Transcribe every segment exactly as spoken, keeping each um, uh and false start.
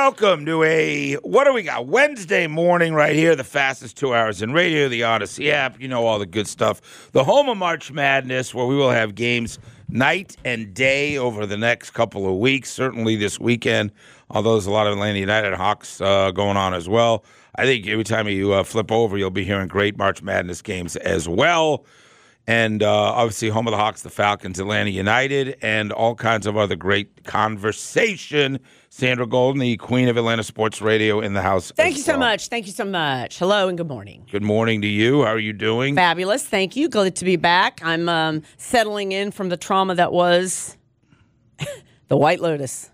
welcome to a, what do we got? Wednesday morning right here, the fastest two hours in radio, the Odyssey app. You know all the good stuff. The home of March Madness, where we will have games night and day over the next couple of weeks, certainly this weekend, although there's a lot of Atlanta United Hawks uh, going on as well. I think every time you uh, flip over, you'll be hearing great March Madness games as well. And uh, obviously, home of the Hawks, the Falcons, Atlanta United, and all kinds of other great conversation. Sandra Golden, the queen of Atlanta Sports Radio, in the house. Thank you well. so much. Thank you so much. Hello and good morning. Good morning to you. How are you doing? Fabulous. Thank you. Good to be back. I'm um, settling in from the trauma that was the White Lotus.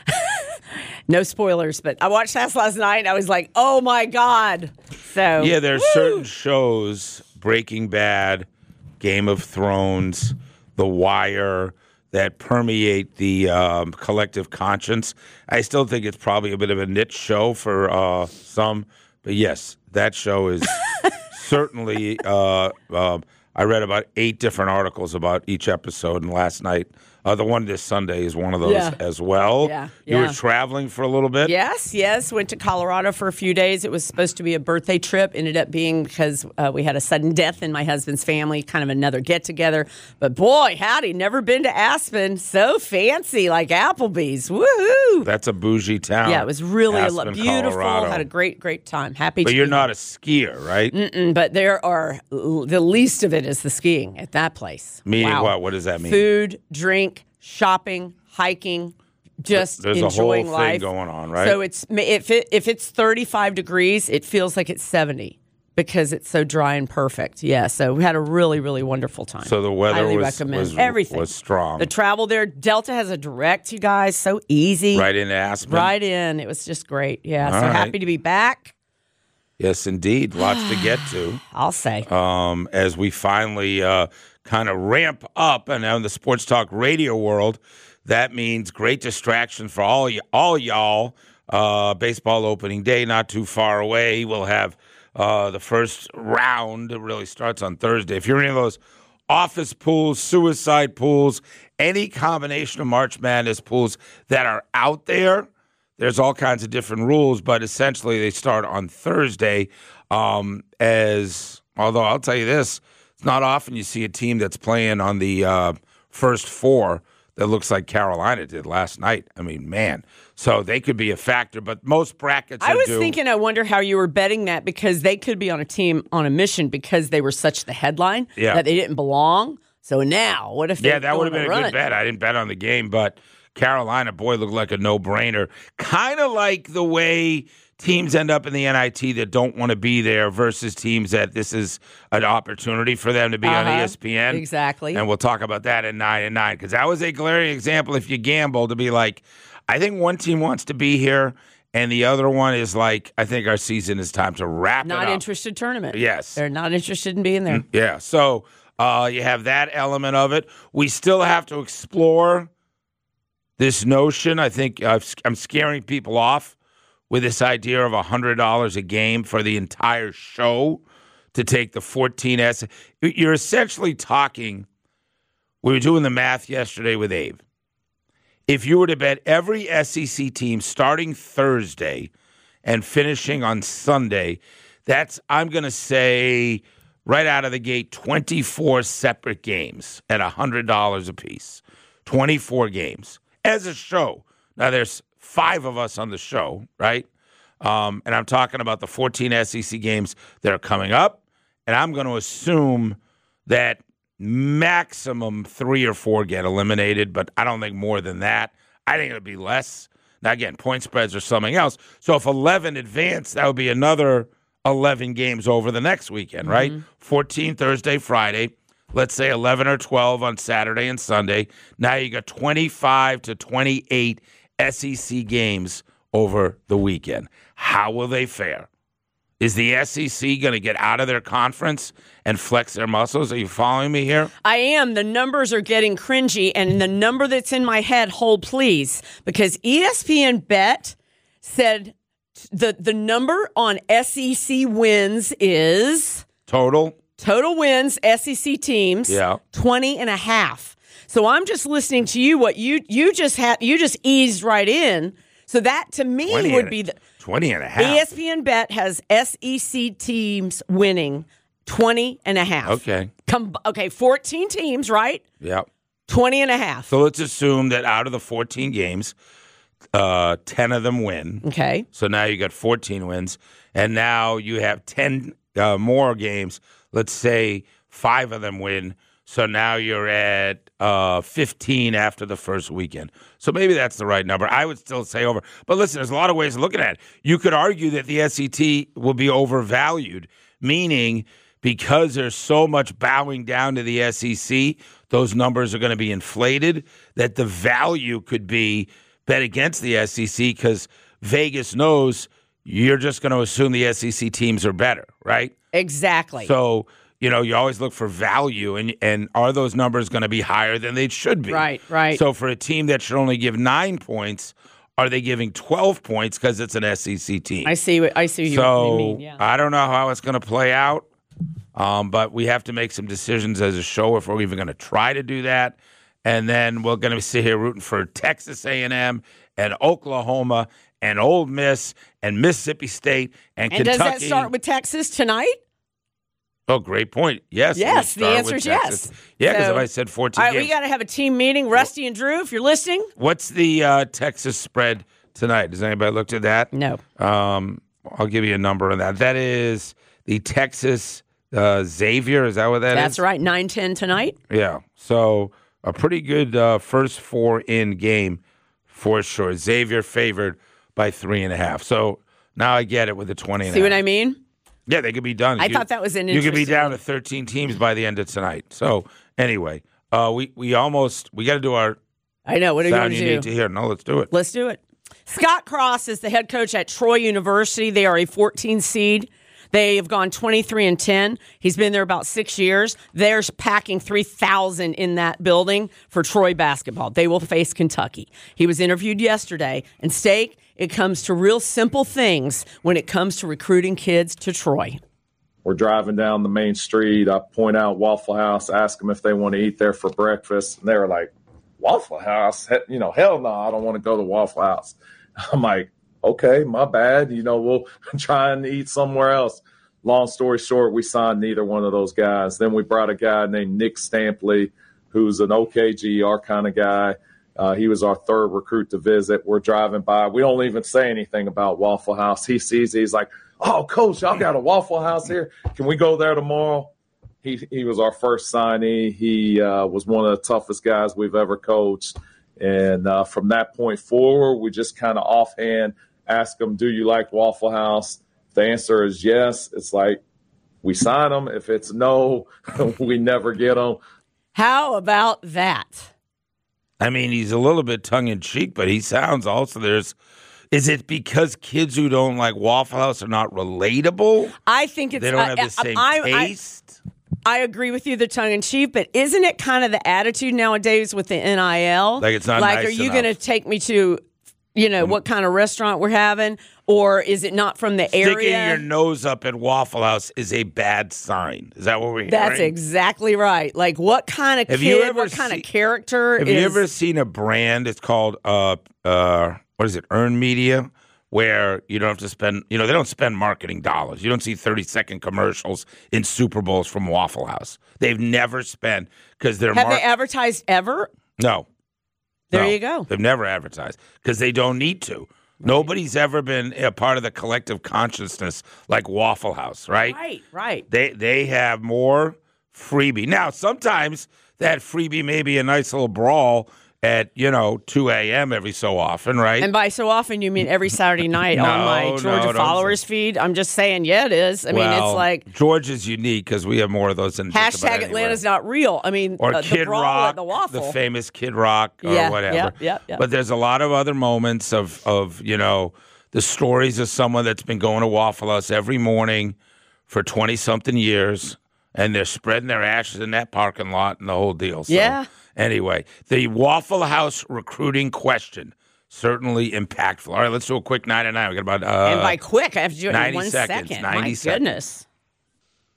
No spoilers, but I watched that last night, and I was like, oh, my God. So Yeah, there are woo! certain shows, Breaking Bad, Game of Thrones, The Wire, that permeate the um, collective conscience. I still think it's probably a bit of a niche show for uh, some, but yes, that show is certainly. Uh, uh, I read about eight different articles about each episode, and last night, uh, the one this Sunday is one of those Yeah. as well. Yeah, You yeah. were traveling for a little bit? Yes, yes. Went to Colorado for a few days. It was supposed to be a birthday trip. Ended up being because uh, we had a sudden death in my husband's family, kind of another get-together. But boy, howdy, never been to Aspen. So fancy, like Applebee's. Woohoo! That's a bougie town. Yeah, it was really a lo- Aspen, beautiful. Colorado. Had a great, great time. Happy But to you're be not a skier, right? Mm, but there are, the least of it is the skiing at that place. Meaning Wow. what? What does that mean? Food, drink, shopping, hiking, just There's a whole enjoying thing life. going on, right? So it's if it if it's thirty-five degrees, it feels like it's seventy because it's so dry and perfect. Yeah, so we had a really, really wonderful time. So the weather Highly was, recommend was, everything. was strong. The travel there, Delta has a direct, you guys, so easy. Right into Aspen? Right in. It was just great. Yeah, All so right. happy to be back, Yes, indeed. Lots to get to. I'll say. Um, as we finally uh, kind of ramp up, and now in the sports talk radio world, that means great distraction for all y- all y'all. Uh, baseball opening day not too far away. We'll have uh, the first round. It really starts on Thursday. If you're in any of those office pools, suicide pools, any combination of March Madness pools that are out there, there's all kinds of different rules, but essentially they start on Thursday. Um, as although I'll tell you this, it's not often you see a team that's playing on the uh, first four that looks like Carolina did last night. I mean, man, so they could be a factor, but most brackets. I was do, thinking, I wonder how you were betting that because they could be on a team on a mission because they were such the headline Yeah. that they didn't belong. So now, what if they Yeah, that would have been a run? good bet. I didn't bet on the game, but Carolina, boy, looked like a no-brainer. Kind of like the way teams end up in the N I T that don't want to be there versus teams that this is an opportunity for them to be on Uh-huh. E S P N. Exactly. And we'll talk about that at nine and nine because that was a glaring example if you gamble to be like, I think one team wants to be here and the other one is like, I think our season is time to wrap Not it up. interested tournament. Yes. They're not interested in being there. Yeah, so uh, you have that element of it. We still have to explore this notion. I think I've, I'm scaring people off with this idea of one hundred dollars a game for the entire show to take the fourteen S. You're essentially talking, we were doing the math yesterday with Abe. If you were to bet every S E C team starting Thursday and finishing on Sunday, that's, I'm going to say, right out of the gate, twenty-four separate games at one hundred dollars apiece. twenty-four games as a show. Now, there's five of us on the show, right? Um, and I'm talking about the fourteen S E C games that are coming up. And I'm going to assume that maximum three or four get eliminated, but I don't think more than that. I think it would be less. Now, again, point spreads are something else. So if eleven advance, that would be another eleven games over the next weekend, right? Mm-hmm. fourteen Thursday, Friday. Let's say eleven or twelve on Saturday and Sunday. Now you got twenty-five to twenty-eight S E C games over the weekend. How will they fare? Is the S E C going to get out of their conference and flex their muscles? Are you following me here? I am. The numbers are getting cringy, and the number that's in my head, hold please, because E S P N Bet said the the number on S E C wins is Total? total wins, S E C teams, Yeah. twenty and a half. So I'm just listening to you. What you you just had, you just eased right in So that, to me, twenty would and, be the twenty and a half. E S P N Bet has S E C teams winning twenty and a half. Okay. Com- okay, fourteen teams, right? Yep. twenty and a half. So let's assume that out of the fourteen games, uh, ten of them win. Okay. So now you got fourteen wins. And now you have ten uh, more games. Let's say five of them win. So now you're at uh, fifteen after the first weekend. So maybe that's the right number. I would still say over. But listen, there's a lot of ways of looking at it. You could argue that the S E C will be overvalued, meaning because there's so much bowing down to the S E C, those numbers are going to be inflated, that the value could be bet against the S E C because Vegas knows you're just going to assume the S E C teams are better, right? Exactly. So, you know, you always look for value, and and are those numbers going to be higher than they should be? Right, right. So for a team that should only give nine points, are they giving twelve points because it's an S E C team? I see what I see what so you mean. Yeah. I don't know how it's going to play out, um, but we have to make some decisions as a show if we're even going to try to do that. And then we're going to sit here rooting for Texas A and M and Oklahoma and Ole Miss and Mississippi State and, and Kentucky. does that start with Texas tonight? Oh, great point. Yes. Yes, we the start answer with is Texas. yes. Yeah, because So- if I said fourteen All right, games. we got to have a team meeting. Rusty and Drew, if you're listening. What's the uh, Texas spread tonight? Has anybody looked at that? No. Um, I'll give you a number on that. That is the Texas uh, Xavier. Is that what that is? That's right, nine ten tonight. Yeah. So a pretty good uh, first four in game for sure. Xavier favored by three and a half. So now I get it with the twenty and See a half. what I mean? Yeah, they could be done. I You- thought that was an You could be interesting- down to thirteen teams by the end of tonight. So anyway, uh, we we almost we got to do our I know. What are you going sound to you do? need to hear. No, let's do it. Let's do it. Scott Cross is the head coach at Troy University. They are a fourteen seed. They have gone twenty-three and ten. He's been there about six years. They're packing three thousand in that building for Troy basketball. They will face Kentucky. He was interviewed yesterday. And, Steak, it comes to real simple things when it comes to recruiting kids to Troy. We're driving down the main street. I point out Waffle House, ask them if they want to eat there for breakfast. And they were like, Waffle House? He- You know, hell no, I don't want to go to Waffle House. I'm like, okay, my bad. You know, we'll try and eat somewhere else. Long story short, we signed neither one of those guys. Then we brought a guy named Nick Stampley, who's an O K G, our kind of guy. Uh, he was our third recruit to visit. We're driving by. We don't even say anything about Waffle House. He sees it. He's like, oh, Coach, y'all got a Waffle House here. Can we go there tomorrow? He he was our first signee. He uh, was one of the toughest guys we've ever coached. And uh, from that point forward, we just kind of offhand ask him, do you like Waffle House? If the answer is yes, it's like we sign them. If it's no, we never get them. How about that? I mean, he's a little bit tongue-in-cheek, but he sounds also there's – is it because kids who don't like Waffle House are not relatable? I think it's They don't uh, have the same I, I, taste? I agree with you, the tongue in cheek, but isn't it kind of the attitude nowadays with the N I L? Like it's not like, nice are you enough. going to take me to, you know, what kind of restaurant we're having, or is it not from the Sticking area? your nose up at Waffle House is a bad sign. Is that what we're That's hearing? exactly right. Like, what kind of Have kid, you ever what kind see- of character Have is? you ever seen a brand? It's called uh uh what is it? Earn Media, where you don't have to spend. You know, they don't spend marketing dollars. You don't see thirty second commercials in Super Bowls from Waffle House. They've never spent because they're Have mar- they advertised ever? no. There No. you go. They've never advertised because they don't need to. Nobody's ever been a part of the collective consciousness like Waffle House, right? Right, right. They they have more freebie. Now, sometimes that freebie may be a nice little brawl at, you know, two a.m. every so often, right? And by so often, you mean every Saturday night No, on my no, Georgia don't followers say- feed? I'm just saying, yeah, it is. I mean, Well, it's like George is unique because we have more of those than just about hashtag anywhere. Atlanta's not real. I mean, Or uh, the Kid brawl Rock, at the waffle. the famous Kid Rock or Yeah, whatever. yeah, yeah, yeah. But there's a lot of other moments of, of, you know, the stories of someone that's been going to Waffle House every morning for twenty-something years, and they're spreading their ashes in that parking lot and the whole deal. So, Yeah. Anyway, the Waffle House recruiting question, certainly impactful. All right, let's do a quick nine and nine. We got about uh, and by quick, I have to do it in ninety one seconds, second. ninety My seconds. goodness.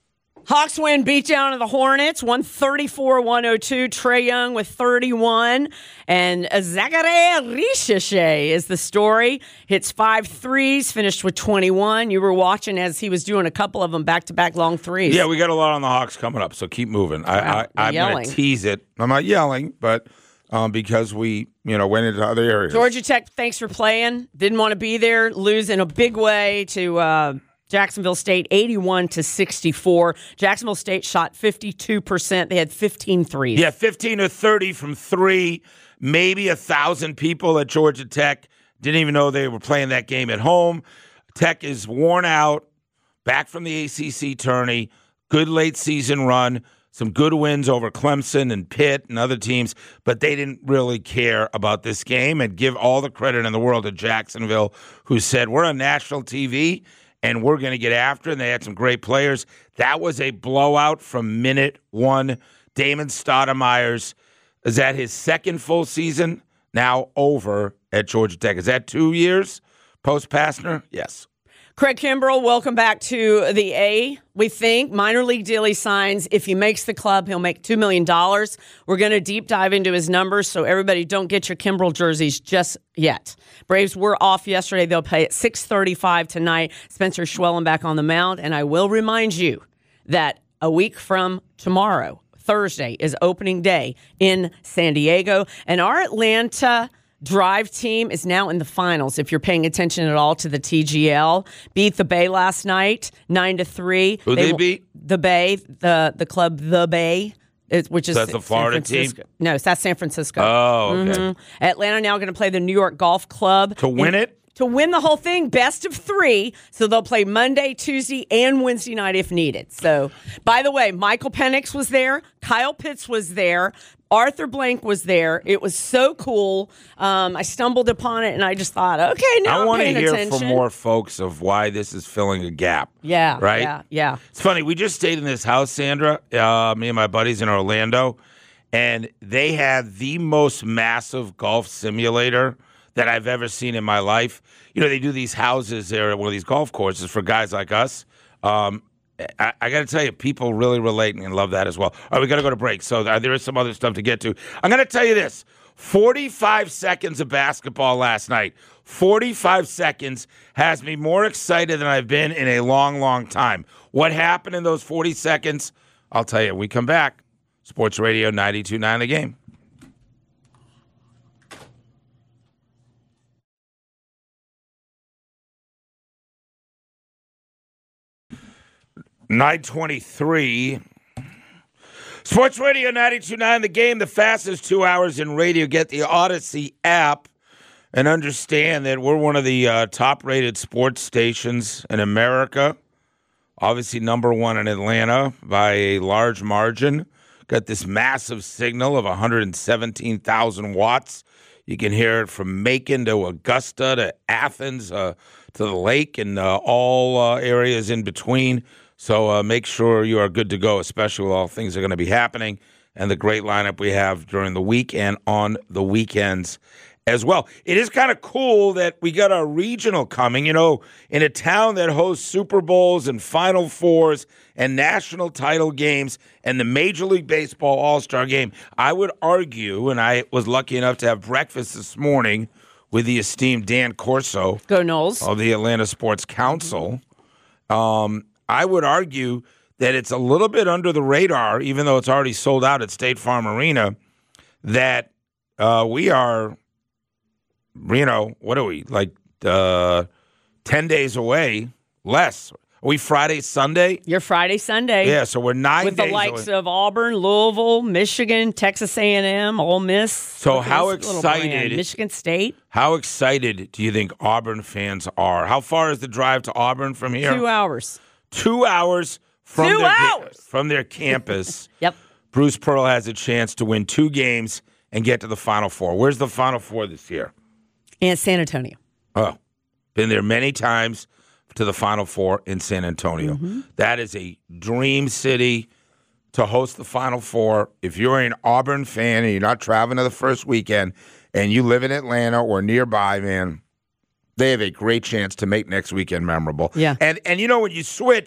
Hawks win beatdown of the Hornets, one thirty-four one oh two. Trae Young with thirty-one. And Zachary Richeche is the story. Hits five threes, finished with twenty-one. You were watching as he was doing a couple of them back-to-back long threes. Yeah, we got a lot on the Hawks coming up, so keep moving. I, Wow, I, I'm going to tease it. I'm not yelling, but um, because we you know went into other areas. Georgia Tech, thanks for playing. Didn't want to be there. Lose in a big way to uh, Jacksonville State, eighty-one to sixty-four. Jacksonville State shot fifty-two percent. They had fifteen threes. Yeah, fifteen or thirty from three. Maybe a thousand people at Georgia Tech didn't even know they were playing that game at home. Tech is worn out, back from the A C C tourney, good late season run, some good wins over Clemson and Pitt and other teams, but they didn't really care about this game, and give all the credit in the world to Jacksonville, who said, we're on national T V and we're going to get after it. And they had some great players. That was a blowout from minute one. Damon Stoudemire's is that his second full season now over at Georgia Tech. Is that two years post-Pastner? Yes. Craig Kimbrell, welcome back to the A. We think minor league deal he signs. If he makes the club, he'll make two million dollars. We're going to deep dive into his numbers, so everybody don't get your Kimbrell jerseys just yet. Braves were off yesterday. They'll play at six thirty-five tonight. Spencer Schwellen back on the mound. And I will remind you that a week from tomorrow, Thursday, is opening day in San Diego. And our Atlanta Drive team is now in the finals. If you're paying attention at all to the T G L, beat the Bay last night, nine to three. Who they, they beat? The Bay, the the club, the Bay, which is that's the Florida team. No, that's San Francisco. Oh, okay. Mm-hmm. Atlanta now going to play the New York Golf Club to win and, it. To win the whole thing, best of three. So they'll play Monday, Tuesday, and Wednesday night if needed. So, by the way, Michael Penix was there. Kyle Pitts was there. Arthur Blank was there. It was so cool. Um, I stumbled upon it, and I just thought, okay, now I I'm want to paying hear attention. from more folks of why this is filling a gap. Yeah, right? Yeah, yeah. It's funny. We just stayed in this house, Sandra, uh, me and my buddies in Orlando, and they had the most massive golf simulator that I've ever seen in my life. You know, they do these houses there at one of these golf courses for guys like us. Um, I, I got to tell you, people really relate and love that as well. All right, we got to go to break, so there is some other stuff to get to. I'm going to tell you this. forty-five seconds of basketball last night. forty-five seconds has me more excited than I've been in a long, long time. What happened in those forty seconds? I'll tell you when we come back. Sports Radio ninety-two point nine The Game. nine twenty-three. Sports Radio ninety-two point nine The Game, the fastest two hours in radio. Get the Odyssey app and understand that we're one of the uh, top-rated sports stations in America. Obviously number one in Atlanta by a large margin. Got this massive signal of one hundred seventeen thousand watts. You can hear it from Macon to Augusta to Athens uh, to the lake and uh, all uh, areas in between. So uh, make sure you are good to go, especially with all things that are going to be happening and the great lineup we have during the week and on the weekends as well. It is kind of cool that we got our regional coming, you know, in a town that hosts Super Bowls and Final Fours and national title games and the Major League Baseball All-Star Game. I would argue, and I was lucky enough to have breakfast this morning with the esteemed Dan Corso Go Knowles. of the Atlanta Sports Council. Um, I would argue that it's a little bit under the radar, even though it's already sold out at State Farm Arena, that uh, we are, you know, what are we, like uh, ten days away, less. Are we Friday, Sunday? You're Friday, Sunday. Yeah, so we're nine With days the likes away. of Auburn, Louisville, Michigan, Texas A and M, Ole Miss. So how This little excited- brand, Michigan State. How excited do you think Auburn fans are? How far is the drive to Auburn from here? Two hours. Two hours from Two their hours! from their campus. Yep. Bruce Pearl has a chance to win two games and get to the Final Four. Where's the Final Four this year? And San Antonio. Oh, been there many times to the Final Four in San Antonio. Mm-hmm. That is a dream city to host the Final Four. If you're an Auburn fan and you're not traveling to the first weekend and you live in Atlanta or nearby, man, they have a great chance to make next weekend memorable. Yeah. And and you know, when you switch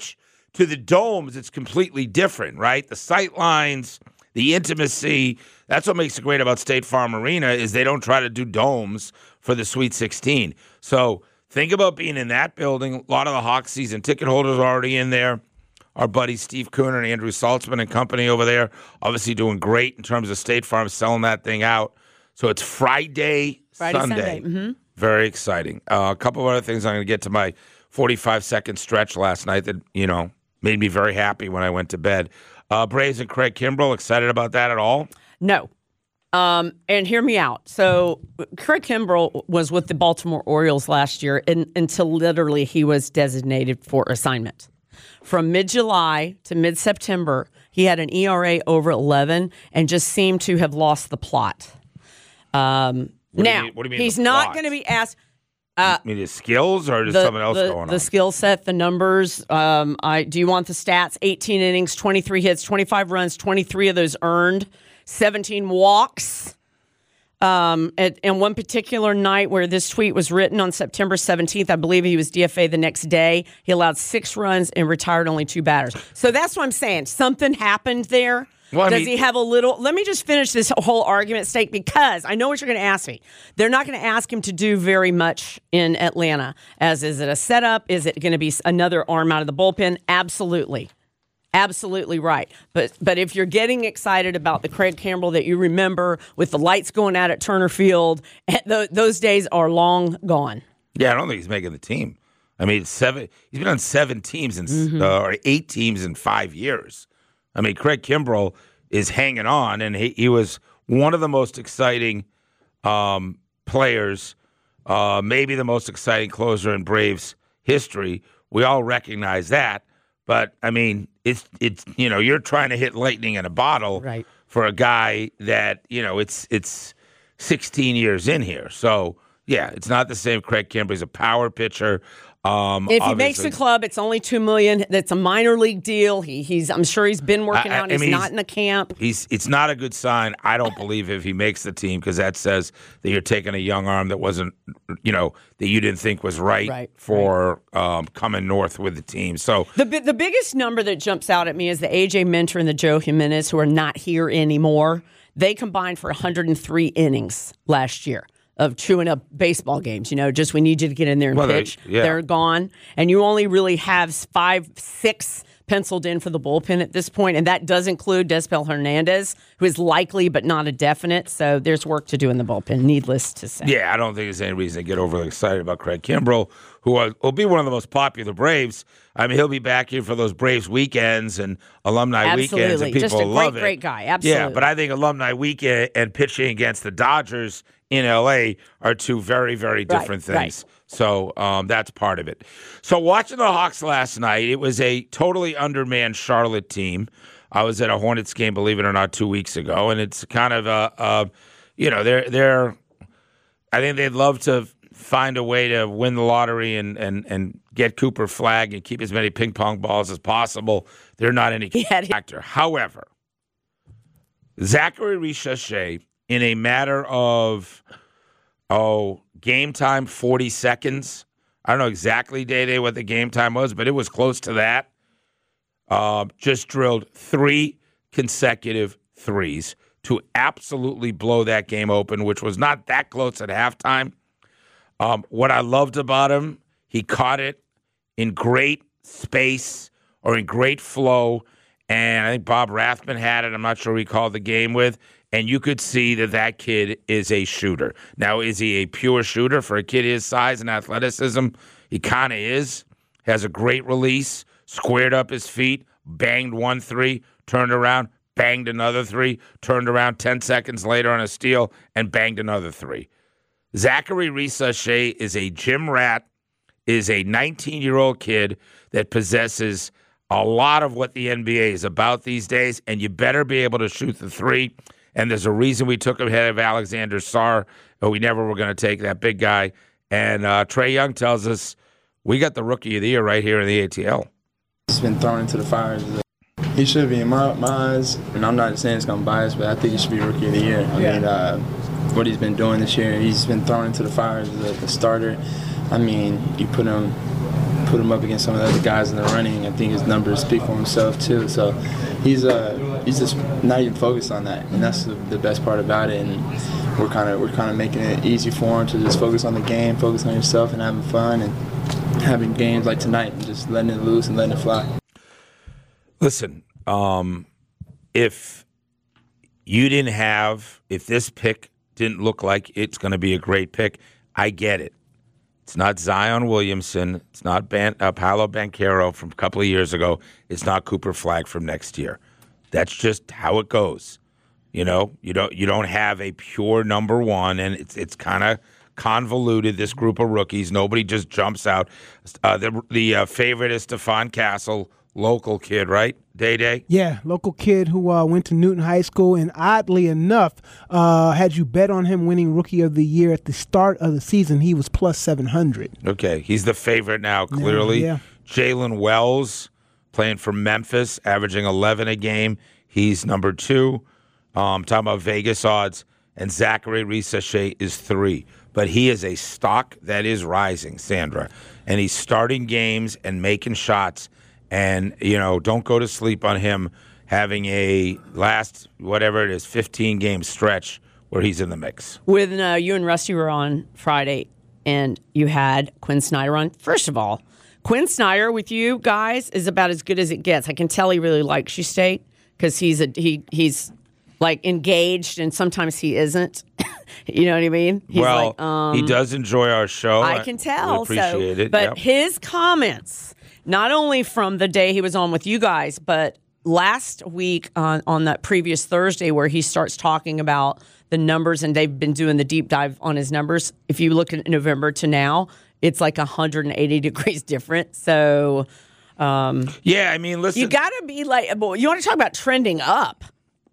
to the domes, it's completely different, right? The sight lines, the intimacy. That's what makes it great about State Farm Arena is they don't try to do domes for the Sweet sixteen. So think about being in that building. A lot of the Hawks season ticket holders are already in there. Our buddies Steve Cooner and Andrew Saltzman and company over there obviously doing great in terms of State Farm selling that thing out. So it's Friday, Friday Sunday. Sunday. Mm-hmm. Very exciting. Uh, a couple of other things. I'm going to get to my forty-five second stretch last night that, you know, made me very happy when I went to bed. Uh, Braves and Craig Kimbrell, excited about that at all? No. Um, and hear me out. So Craig Kimbrell was with the Baltimore Orioles last year in, until literally he was designated for assignment. From mid-July to mid-September, he had an E R A over eleven and just seemed to have lost the plot. Um, what now, do you mean, what do you mean he's the not plot? going to be asked. Uh, I mean, his skills or is the, something else the, going on? The skill set, the numbers. Um, I do you want the stats? eighteen innings, twenty-three hits, twenty-five runs, twenty-three of those earned, seventeen walks. Um, at, and one particular night where this tweet was written on September seventeenth, I believe he was D F A the next day. He allowed six runs and retired only two batters. So that's what I'm saying. Something happened there. Well, I Does mean, he have a little? Let me just finish this whole argument, Steak, because I know what you're going to ask me. They're not going to ask him to do very much in Atlanta. As is it a setup? Is it going to be another arm out of the bullpen? Absolutely. Absolutely right. But but if you're getting excited about the Craig Kimbrell that you remember with the lights going out at Turner Field, th- those days are long gone. Yeah, I don't think he's making the team. I mean, seven. He's been on seven teams in, Mm-hmm. uh, or eight teams in five years. I mean, Craig Kimbrell is hanging on, and he, he was one of the most exciting um, players, uh, maybe the most exciting closer in Braves history. We all recognize that. But, I mean, it's, it's you know, you're trying to hit lightning in a bottle Right. for a guy that, you know, it's it's sixteen years in here. So, yeah, it's not the same. Craig Kimbrell is a power pitcher. Um, If he makes obviously- the club, it's only two million dollars. That's a minor league deal. He, he's. I'm sure he's been working I- I- out. I He's mean, not he's- in the camp. He's it's not a good sign. I don't believe if he makes the team because that says that you're taking a young arm that wasn't, you know, that you didn't think was right, Right, for Um, coming north with the team. So The bi- the biggest number that jumps out at me is the A J Minter and the Joe Jimenez, who are not here anymore. They combined for one hundred three innings last year of chewing up baseball games. You know, just we need you to get in there and Well, they- pitch. yeah. They're gone, and you only really have five, six penciled in for the bullpen at this point, and that does include Despel Hernandez, who is likely but not a definite. So there's work to do in the bullpen. Needless to say. yeah, I don't think there's any reason to get overly excited about Craig Kimbrell, who will will be one of the most popular Braves. I mean, he'll be back here for those Braves weekends and alumni weekends, Absolutely. and people Just a will great, love it. great guy. Yeah, Absolutely. but I think alumni weekend and pitching against the Dodgers in L A are two very, very different Right, things. So um, that's part of it. So watching the Hawks last night, it was a totally undermanned Charlotte team. I was at a Hornets game, believe it or not, two weeks ago, and it's kind of a, a you know, they're they're. I think they'd love to find a way to win the lottery and and and get Cooper Flagg and keep as many ping pong balls as possible. They're not any Yeah. factor. However, Zachary Richache, in a matter of oh game time forty seconds. I don't know exactly day day what the game time was, but it was close to that. Uh, just drilled three consecutive threes to absolutely blow that game open, which was not that close at halftime. Um, what I loved about him, he caught it in great space or in great flow, and I think Bob Rathman had it. I'm not sure who he called the game with, and you could see that that kid is a shooter. Now, is he a pure shooter for a kid his size and athleticism? He kind of is. Has a great release, squared up his feet, banged one three, turned around, banged another three, turned around ten seconds later on a steal, and banged another three. Zachary Richache is a gym rat, is a nineteen-year-old kid that possesses a lot of what the N B A is about these days, and you better be able to shoot the three. And there's a reason we took him ahead of Alexander Sarr, but we never were going to take that big guy. And uh, Trae Young tells us we got the Rookie of the Year right here in the A T L. He's been thrown into the fire. He should be in my, my eyes, and I'm not saying it's going to bias, but I think he should be Rookie of the Year. I Yeah. mean, uh, what he's been doing this year, he's been thrown into the fire as a, a starter. I mean, you put him put him up against some of the other guys in the running. I think his numbers speak for himself too. So he's uh he's just not even focused on that, and that's the, the best part about it. And we're kind of we're kind of making it easy for him to just focus on the game, focus on yourself, and having fun, and having games like tonight, and just letting it loose and letting it fly. Listen, um, if you didn't have, if this pick didn't look like it's going to be a great pick, I get it. It's not Zion Williamson. It's not Ban- uh, Paolo Banchero from a couple of years ago. It's not Cooper Flagg from next year. That's just how it goes. You know, you don't you don't have a pure number one, and it's it's kind of convoluted. This group of rookies, nobody just jumps out. Uh, the the uh, favorite is Stephon Castle, local kid, right? Day Day. Yeah, local kid who uh, went to Newton High School, and oddly enough, uh, had you bet on him winning Rookie of the Year at the start of the season, he was plus seven hundred. Okay, he's the favorite now, clearly. Yeah, yeah. Jalen Wells, playing for Memphis, averaging eleven a game. He's number two. Um, talking about Vegas odds, and Zachary Risache is three. But he is a stock that is rising, Sandra. And he's starting games and making shots. And, you know, don't go to sleep on him having a last, whatever it is, fifteen-game stretch where he's in the mix. When uh, you and Rusty were on Friday and you had Quinn Snyder on, first of all, Quinn Snyder with you guys is about as good as it gets. I can tell he really likes you, State, because he's a he he's like engaged and sometimes he isn't. You know what I mean? He's well, like, um, he does enjoy our show. I can tell. We appreciate so, it. But yep. his comments, not only from the day he was on with you guys, but last week on, on that previous Thursday where he starts talking about the numbers, and they've been doing the deep dive on his numbers. If you look at November to now, it's like one hundred eighty degrees different. So, um, yeah, I mean, listen. you got to be like, well, you want to talk about trending up.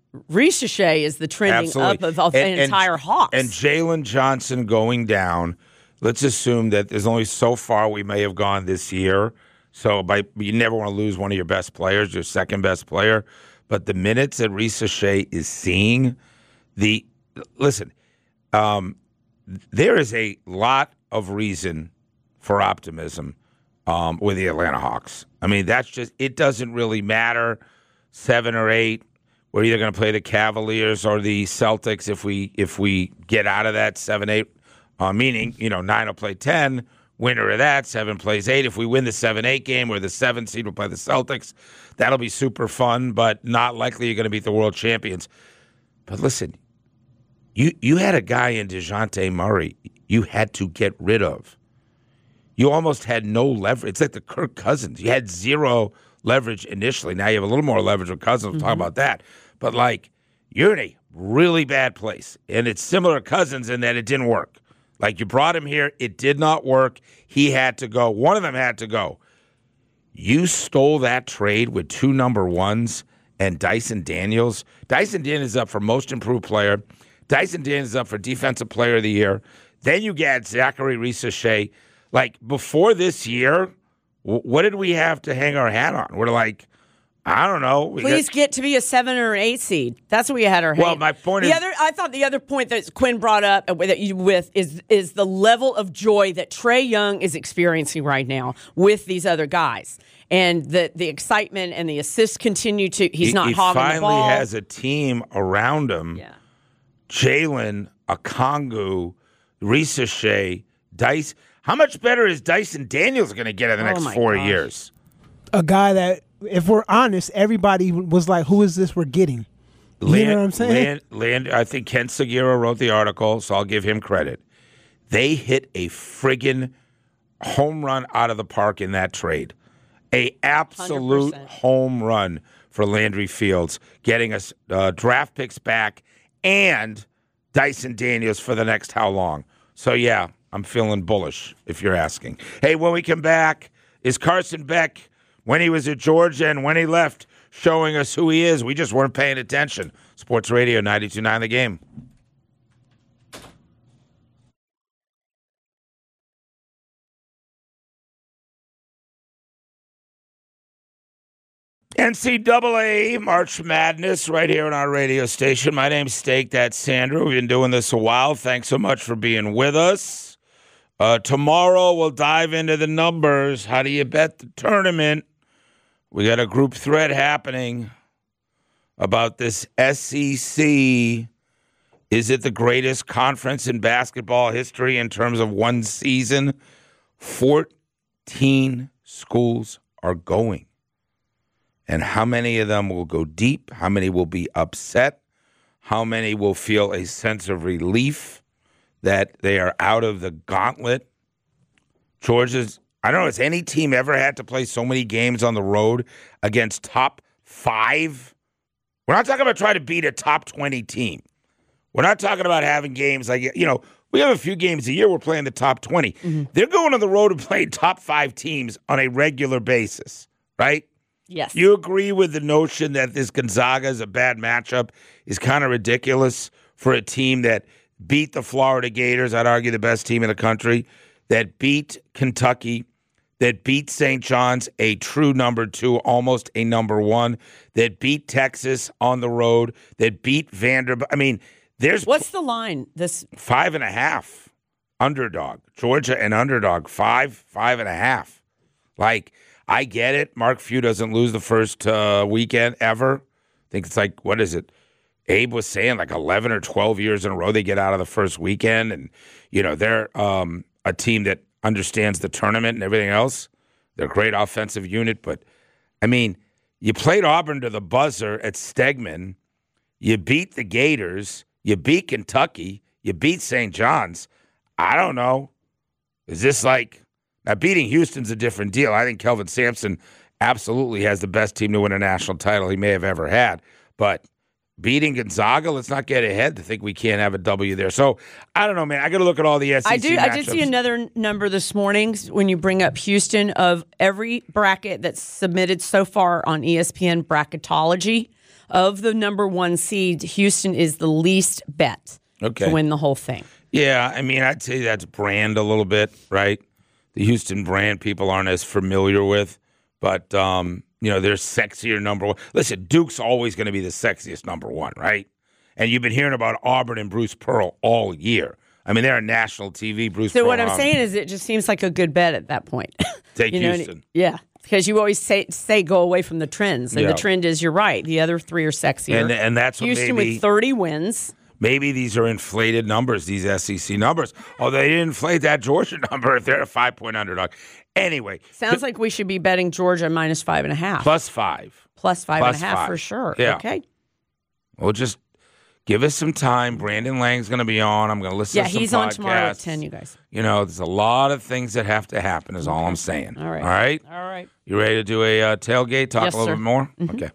Risache is the trending Absolutely. up of, of and, an entire and, Hawks. And Jalen Johnson going down. Let's assume that there's only so far we may have gone this year. So by you never want to lose one of your best players, your second best player. But the minutes that Risache is seeing, the listen, um, there is a lot of reason for optimism um, with the Atlanta Hawks. I mean, that's just it doesn't really matter seven or eight. We're either going to play the Cavaliers or the Celtics if we if we get out of that seven eight. Uh, meaning, you know, nine will play ten. Winner of that, seven plays eight. If we win the seven eight game, or the seven seed will play the Celtics. That'll be super fun, but not likely you're going to beat the world champions. But listen, you you had a guy in DeJounte Murray you had to get rid of. You almost had no leverage. It's like the Kirk Cousins. You had zero leverage initially. Now you have a little more leverage with Cousins. We'll mm-hmm. talk about that. But, like, you're in a really bad place. And it's similar to Cousins in that it didn't work. Like, you brought him here. It did not work. He had to go. One of them had to go. You stole that trade with two number ones and Dyson Daniels. Dyson Daniels is up for most improved player. Dyson Daniels is up for defensive player of the year. Then you get Zachary Risache. Like, before this year, w- what did we have to hang our hat on? We're like, I don't know. We Please got, get to be a seven or an eight seed. That's what we had our Well, hand. my point the is, other. I thought the other point that Quinn brought up with, you, with is is the level of joy that Trae Young is experiencing right now with these other guys, and the the excitement and the assists continue to. He's he, not he hogging the ball. He finally has a team around him. Yeah. Jalen, Okongwu, Risache, Dice. How much better is Dyson Daniels going to get in the Oh next my four gosh. years? A guy that, if we're honest, everybody was like, who is this we're getting? You Land, know what I'm saying? Land, Land, I think Ken Segura wrote the article, so I'll give him credit. They hit a friggin' home run out of the park in that trade. A absolute one hundred percent. home run for Landry Fields, getting us uh, draft picks back and Dyson Daniels for the next how long. So, yeah, I'm feeling bullish, if you're asking. Hey, when we come back, is Carson Beck, when he was at Georgia and when he left, showing us who he is? We just weren't paying attention. Sports Radio ninety-two point nine The Game. N C double A March Madness right here on our radio station. My name's Steak. That's Sandra. We've been doing this a while. Thanks so much for being with us. Uh, tomorrow we'll dive into the numbers. How do you bet the tournament? We got a group thread happening about this S E C. Is it the greatest conference in basketball history in terms of one season? fourteen schools are going. And how many of them will go deep? How many will be upset? How many will feel a sense of relief that they are out of the gauntlet? Georgia's, I don't know, has any team ever had to play so many games on the road against top five? We're not talking about trying to beat a top twenty team. We're not talking about having games like, you know, we have a few games a year we're playing the top twenty. Mm-hmm. They're going on the road and playing top five teams on a regular basis, right? Yes. You agree with the notion that this Gonzaga is a bad matchup is kind of ridiculous for a team that beat the Florida Gators, I'd argue the best team in the country, that beat Kentucky, that beat Saint John's, a true number two, almost a number one, that beat Texas on the road, that beat Vanderbilt. I mean, there's what's the line? This five and a half underdog. Georgia and underdog five, five and a half. Like, I get it. Mark Few doesn't lose the first uh, weekend ever. I think it's like, what is it? Abe was saying like eleven or twelve years in a row they get out of the first weekend. And, you know, they're um, a team that understands the tournament and everything else. They're a great offensive unit. But, I mean, you played Auburn to the buzzer at Stegman. You beat the Gators. You beat Kentucky. You beat Saint John's. I don't know. Is this like – now, beating Houston's a different deal. I think Kelvin Sampson absolutely has the best team to win a national title he may have ever had. But beating Gonzaga, let's not get ahead to think we can't have a W there. So, I don't know, man. I got to look at all the S E C I do. matchups. I did see another number this morning when you bring up Houston of every bracket that's submitted so far on E S P N Bracketology. Of the number one seed, Houston is the least bet okay. to win the whole thing. Yeah, I mean, I'd say that's brand a little bit, right? The Houston brand people aren't as familiar with, but, um, you know, they're sexier number one. Listen, Duke's always going to be the sexiest number one, right? And you've been hearing about Auburn and Bruce Pearl all year. I mean, they're on national T V. Bruce so Pearl. So what I'm um, saying is it just seems like a good bet at that point. Take you know, Houston. Yeah, because you always say say go away from the trends. And yeah. the trend is you're right. The other three are sexier. And, and that's what Houston maybe, with thirty wins. Maybe these are inflated numbers, these S E C numbers. Oh, they didn't inflate that Georgia number if they're a five-point underdog. Anyway. Sounds like we should be betting Georgia minus five and a half. Plus five. Plus five Plus and a half five. for sure. Yeah. Okay. We'll just give us some time. Brandon Lang's going to be on. I'm going to listen yeah, to some he's podcasts. on tomorrow at ten, you guys. You know, there's a lot of things that have to happen is all I'm saying. All right. All right? All right. You ready to do a uh, tailgate? Talk Yes, a little sir. bit more? Mm-hmm. Okay.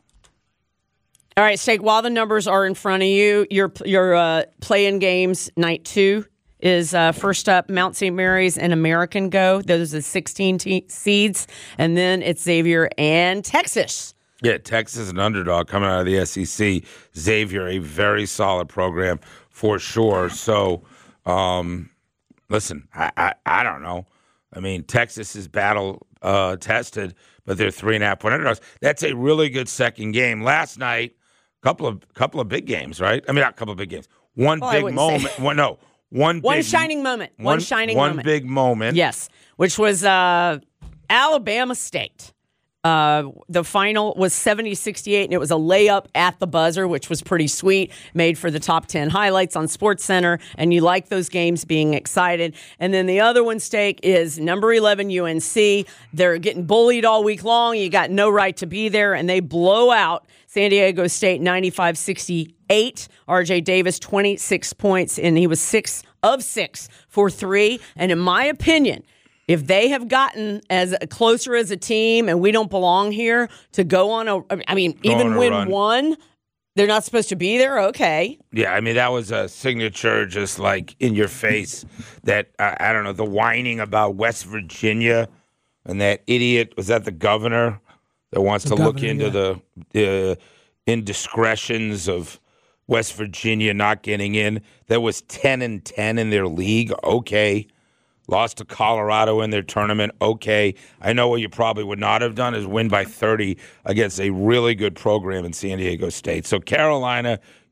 All right, Steak, while the numbers are in front of you, your your uh, play-in games, night two, is uh, first up Mount Saint Mary's and American Go. Those are the sixteen te- seeds. And then it's Xavier and Texas. Yeah, Texas, an underdog coming out of the S E C. Xavier, a very solid program for sure. So, um, listen, I, I, I don't know. I mean, Texas is battle uh, tested, but they're three and a half point underdogs. That's a really good second game. Last night, couple of couple of big games, right? I mean, not a couple of big games. One well, big moment. One, no, one one big, shining moment. One, one shining one moment. One big moment. Yes, which was uh, Alabama State. Uh, the final was seventy sixty-eight, and it was a layup at the buzzer, which was pretty sweet, made for the top ten highlights on SportsCenter, and you like those games being excited. And then the other one, Steak, is number eleven U N C. They're getting bullied all week long. You got no right to be there, and they blow out San Diego State ninety-five sixty-eight. R J Davis, twenty-six points, and he was six of six for three. And in my opinion, if they have gotten as closer as a team and we don't belong here to go on a, I mean, Go even on a win run. one, they're not supposed to be there. Okay. Yeah, I mean, that was a signature, just like in your face, that, uh, I don't know, the whining about West Virginia and that idiot, was that the governor that wants The to look governor, into yeah. the uh, indiscretions of West Virginia not getting in? That was ten and ten in their league. Okay. Lost to Colorado in their tournament. Okay. I know what you probably would not have done is win by thirty against a really good program in San Diego State. So Carolina,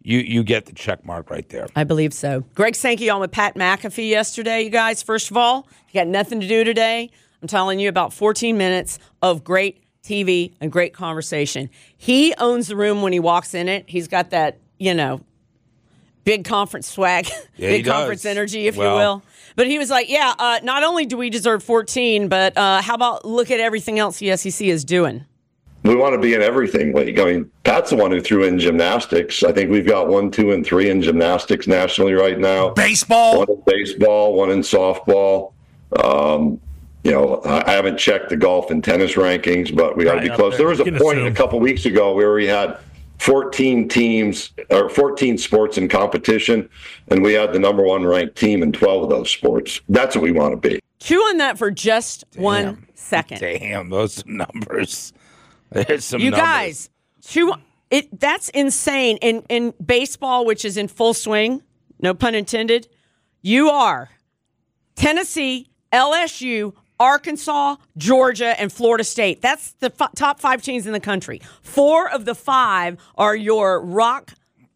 you you get the check mark right there. I believe so. Greg Sankey on with Pat McAfee yesterday, you guys. First of all, you got nothing to do today. I'm telling you, about fourteen minutes of great T V and great conversation. He owns the room when he walks in it. He's got that, you know, big conference swag, Yeah, big he conference does. energy, if Well- you will. But he was like, yeah, uh, not only do we deserve fourteen, but uh, how about look at everything else the S E C is doing? We want to be in everything league. I mean, Pat's the one who threw in gymnastics. I think we've got one, two, and three in gymnastics nationally right now. Baseball. One in baseball, one in softball. Um, you know, I I haven't checked the golf and tennis rankings, but we got to Right be up close. there. There was a You can point assume. a couple weeks ago where we had fourteen teams or fourteen sports in competition, and we had the number one ranked team in twelve of those sports. That's what we want to be. Chew on that for just one second. Damn, those numbers. There's some You numbers. guys, chew it. That's insane. In in baseball, which is in full swing, no pun intended, you are Tennessee, L S U, Arkansas, Georgia, and Florida State. That's the f- top five teams in the country. Four of the five are your rock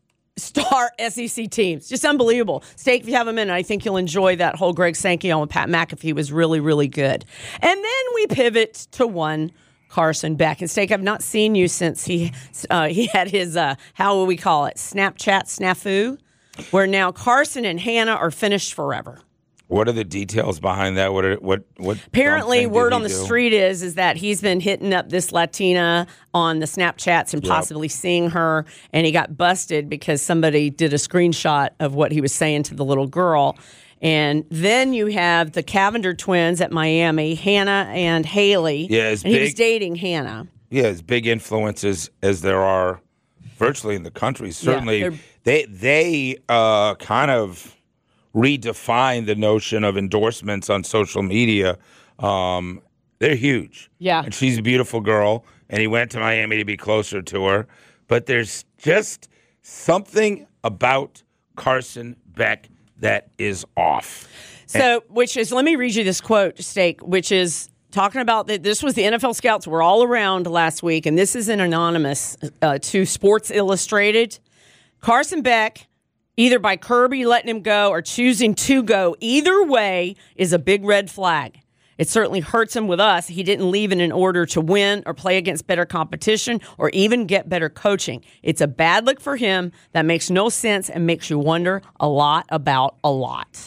star S E C teams. Just unbelievable. Steak, if you have a minute, I think you'll enjoy that whole Greg Sankey on with Pat McAfee was really, really good. And then we pivot to one Carson Beck. And Steak, I've not seen you since he uh, he had his, uh, how will we call it, Snapchat snafu, where now Carson and Hannah are finished forever. What are the details behind that? What? Are, what? What? Apparently, dumb thing word did on he the do? street is is that he's been hitting up this Latina on the Snapchats and Yep. possibly seeing her, and he got busted because somebody did a screenshot of what he was saying to the little girl. And then you have the Cavender twins at Miami, Hannah and Haley. Yeah, it's and he was big. dating Hannah. Yeah, as big influences as there are virtually in the country. Certainly, they're- they they uh, kind of redefine the notion of endorsements on social media. Um, they're huge. Yeah. And she's a beautiful girl, and he went to Miami to be closer to her. But there's just something about Carson Beck that is off. So, which is, let me read you this quote, Steak, which is talking about that this was the N F L scouts were all around last week, and this is an anonymous uh, to Sports Illustrated. Carson Beck, either by Kirby letting him go or choosing to go, either way is a big red flag. It certainly hurts him with us. He didn't leave in an order to win or play against better competition or even get better coaching. It's a bad look for him that makes no sense and makes you wonder a lot about a lot.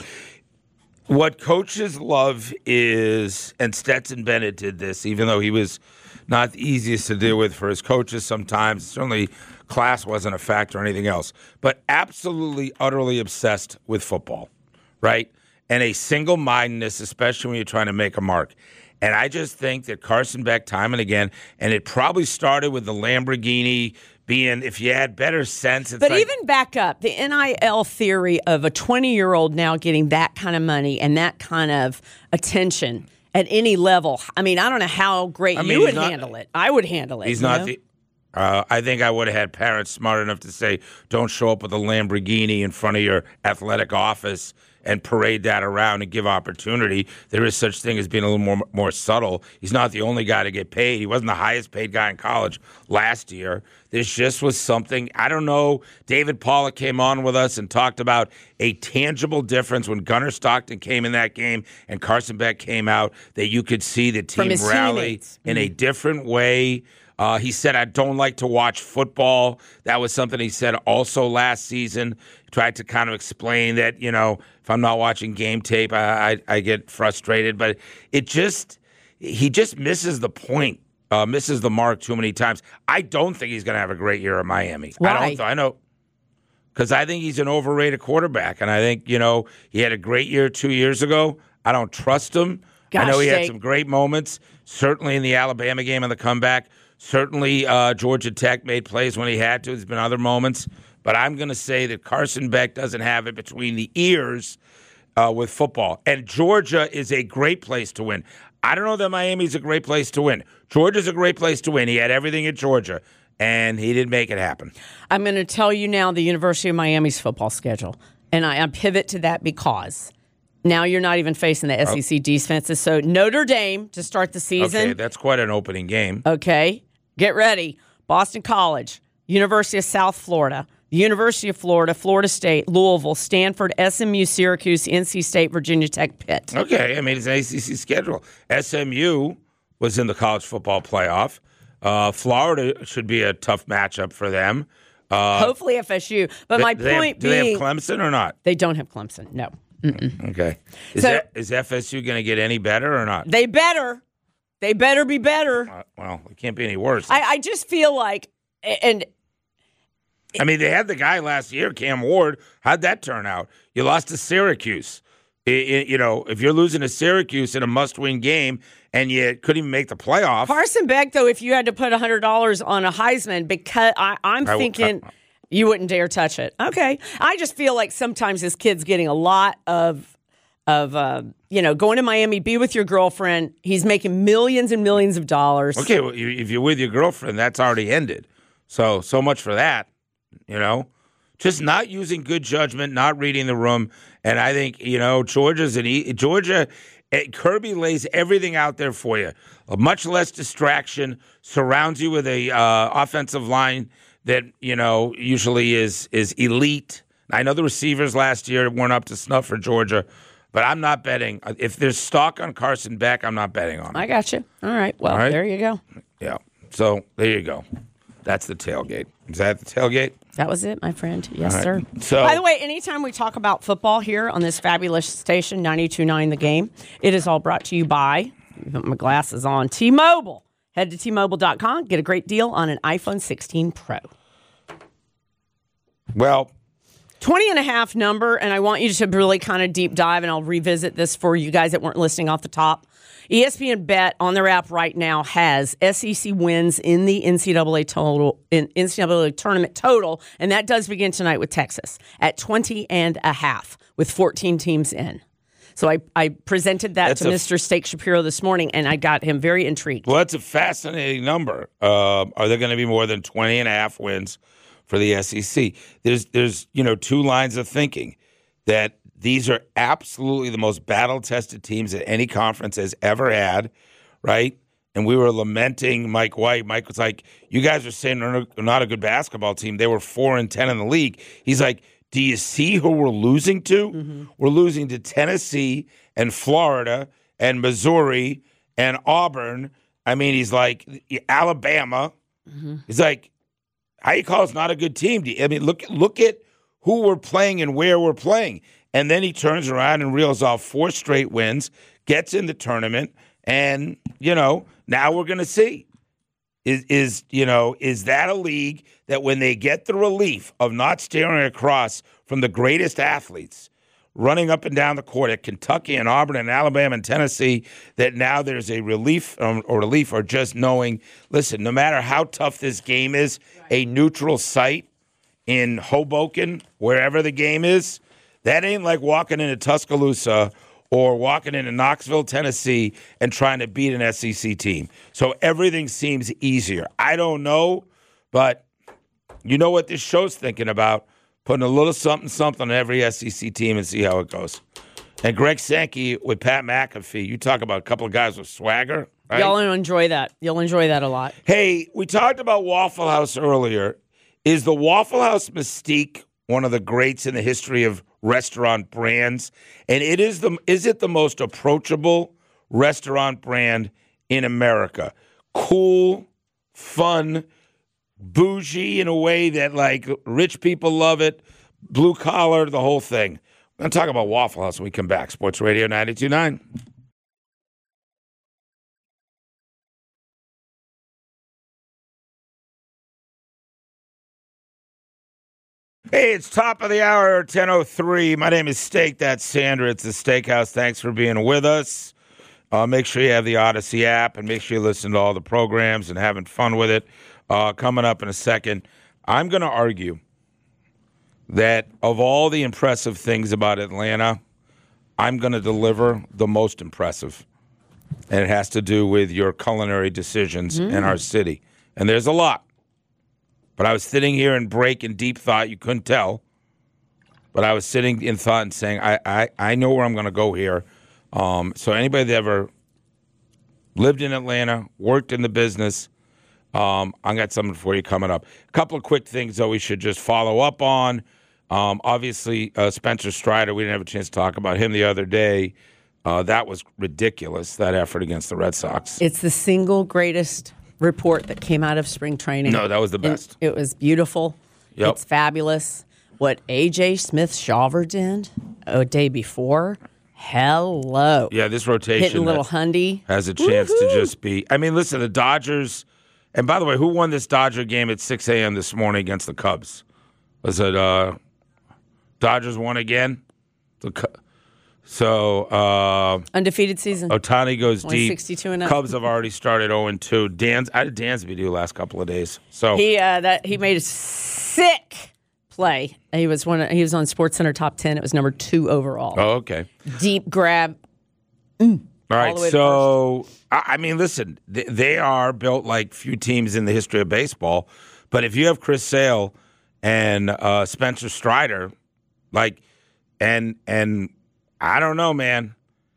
What coaches love is, and Stetson Bennett did this, even though he was not the easiest to deal with for his coaches sometimes. Certainly class wasn't a factor or anything else, but absolutely, utterly obsessed with football, right? And a single-mindedness, especially when you're trying to make a mark. And I just think that Carson Beck, time and again, and it probably started with the Lamborghini being, if you had better sense. It's But like, even back up, the N I L theory of a twenty-year-old now getting that kind of money and that kind of attention at any level. I mean, I don't know how great I mean, you he's would not- handle it. I would handle it. He's you not know? the. Uh, I think I would have had parents smart enough to say, "Don't show up with a Lamborghini in front of your athletic office and parade that around and give opportunity." There is such thing as being a little more more subtle. He's not the only guy to get paid. He wasn't the highest paid guy in college last year. This just was something. I don't know. David Pollock came on with us and talked about a tangible difference when Gunnar Stockton came in that game and Carson Beck came out, that you could see the From team his rally teammates. in a different way. Uh, he said, I don't like to watch football. That was something he said also last season. He tried to kind of explain that, you know, if I'm not watching game tape, I, I, I get frustrated. But it just, he just misses the point, uh, misses the mark too many times. I don't think he's going to have a great year at Miami. Why? I don't. I know. Because I think he's an overrated quarterback. And I think, you know, he had a great year two years ago. I don't trust him. Gosh, I know he had Jake. some great moments, certainly in the Alabama game on the comeback. Certainly, uh, Georgia Tech made plays when he had to. There's been other moments. But I'm going to say that Carson Beck doesn't have it between the ears uh, with football. And Georgia is a great place to win. I don't know that Miami's a great place to win. Georgia's a great place to win. He had everything at Georgia, and he didn't make it happen. I'm going to tell you now the University of Miami's football schedule. And I, I pivot to that because now you're not even facing the S E C defenses. So Notre Dame to start the season. Okay, that's quite an opening game. Okay, get ready. Boston College, University of South Florida, the University of Florida, Florida State, Louisville, Stanford, S M U, Syracuse, N C State, Virginia Tech, Pitt. Okay, I mean, it's an A C C schedule. S M U was in the college football playoff. Uh, Florida should be a tough matchup for them. Uh, Hopefully F S U. But my they have- point do being, they have Clemson or not? they don't have Clemson. No. Mm-mm. Okay. Is, So- that, is F S U going to get any better or not? They better. They better be better. Uh, well, it can't be any worse. I, I just feel like, and I mean, they had the guy last year, Cam Ward. How'd that turn out? You lost to Syracuse. I- I- you know, if you're losing to Syracuse in a must-win game and you couldn't even make the playoff. Carson Beck, though, if you had to put one hundred dollars on a Heisman, because I, I'm I w- thinking I- you wouldn't dare touch it. Okay. I just feel like sometimes this kid's getting a lot of, of uh, you know, going to Miami, be with your girlfriend. He's making millions and millions of dollars. Okay, well, you- if you're with your girlfriend, that's already ended. So, so much for that, you know. Just not using good judgment, not reading the room. And I think, you know, Georgia's an e- Georgia, eh, Kirby lays everything out there for you. A much less distraction, surrounds you with a uh, offensive line that, you know, usually is is elite. I know the receivers last year weren't up to snuff for Georgia, but I'm not betting. If there's stock on Carson Beck, I'm not betting on him. I got you. All right. Well, All right. there you go. Yeah. So there you go. That's the tailgate. Is that the tailgate? That was it, my friend. Yes, All sir. right. So- by the way, anytime we talk about football here on this fabulous station, ninety-two point nine The Game, it is all brought to you by, put my glasses on, T-Mobile. Head to T Mobile dot com, get a great deal on an iPhone sixteen Pro. Well, twenty and a half number, and I want you to really kind of deep dive, and I'll revisit this for you guys that weren't listening off the top. E S P N Bet on their app right now has S E C wins in the N C double A total in N C double A tournament total, and that does begin tonight with Texas at twenty and a half with fourteen teams in. So I, I presented that That's to a- Mister Steak Shapiro this morning, and I got him very intrigued. well, that's a fascinating number. Uh, are there going to be more than twenty and a half wins for the S E C? There's, there's, you know, two lines of thinking that these are absolutely the most battle-tested teams that any conference has ever had, right? And we were lamenting Mike White. Mike was like, you guys are saying they're not a good basketball team. They were four and ten in the league. He's like, do you see who we're losing to? Mm-hmm. We're losing to Tennessee and Florida and Missouri and Auburn. I mean, he's like, Alabama. Mm-hmm. He's like, how you call us not a good team? I mean, look, look at who we're playing and where we're playing. And then he turns around and reels off four straight wins, gets in the tournament, and, you know, now we're going to see. Is, is, you know, is that a league that when they get the relief of not staring across from the greatest athletes running up and down the court at Kentucky and Auburn and Alabama and Tennessee, that now there's a relief um, or relief or just knowing, listen, no matter how tough this game is, a neutral site in Hoboken, wherever the game is, that ain't like walking into Tuscaloosa or walking into Knoxville, Tennessee, and trying to beat an S E C team. So everything seems easier. I don't know, but you know what this show's thinking about? Putting a little something, something on every S E C team and see how it goes. And Greg Sankey with Pat McAfee, you talk about a couple of guys with swagger, right? Y'all will enjoy that. You'll enjoy that a lot. Hey, we talked about Waffle House earlier. Is the Waffle House mystique one of the greats in the history of restaurant brands? And it is the is it the most approachable restaurant brand in America? Cool, fun, bougie in a way that like rich people love it, blue collar, the whole thing. I'm going to talk about Waffle House when we come back. Sports Radio ninety-two point nine. Hey, it's top of the hour, ten oh three. My name is Steak. That's Sandra. It's the Steakhouse. Thanks for being with us. Uh, make sure you have the Odyssey app and make sure you listen to all the programs and having fun with it. Uh, coming up in a second, I'm going to argue that of all the impressive things about Atlanta, I'm going to deliver the most impressive. And it has to do with your culinary decisions mm. in our city. And there's a lot. But I was sitting here in break in deep thought. You couldn't tell. But I was sitting in thought and saying, I, I, I know where I'm going to go here. Um, so anybody that ever lived in Atlanta, worked in the business, Um, I got something for you coming up. A couple of quick things, though, we should just follow up on. Um, obviously, uh, Spencer Strider, we didn't have a chance to talk about him the other day. Uh, that was ridiculous, that effort against the Red Sox. It's the single greatest report that came out of spring training. No, that was the best. It, it was beautiful. Yep. It's fabulous. What A J Smith-Shawver did a day before, hello. Yeah, this rotation Hitting a little has, hundy. has a chance Woo-hoo. to just be. I mean, listen, the Dodgers. And by the way, who won this Dodger game at six a.m. this morning against the Cubs? Was it uh, Dodgers won again? The Cubs. So uh, Undefeated season. Ohtani goes Only deep. sixty-two and up. Cubs have already started oh and two. Dan's I did Dansby do last couple of days. So He uh, that he made a sick play. He was one. Of, he was on SportsCenter top ten. It was number two overall. oh, okay. Deep grab. All right. the way to So I, I mean, listen, they, they are built like few teams in the history of baseball. But if you have Chris Sale and uh, Spencer Strider, like, and and I don't know, man.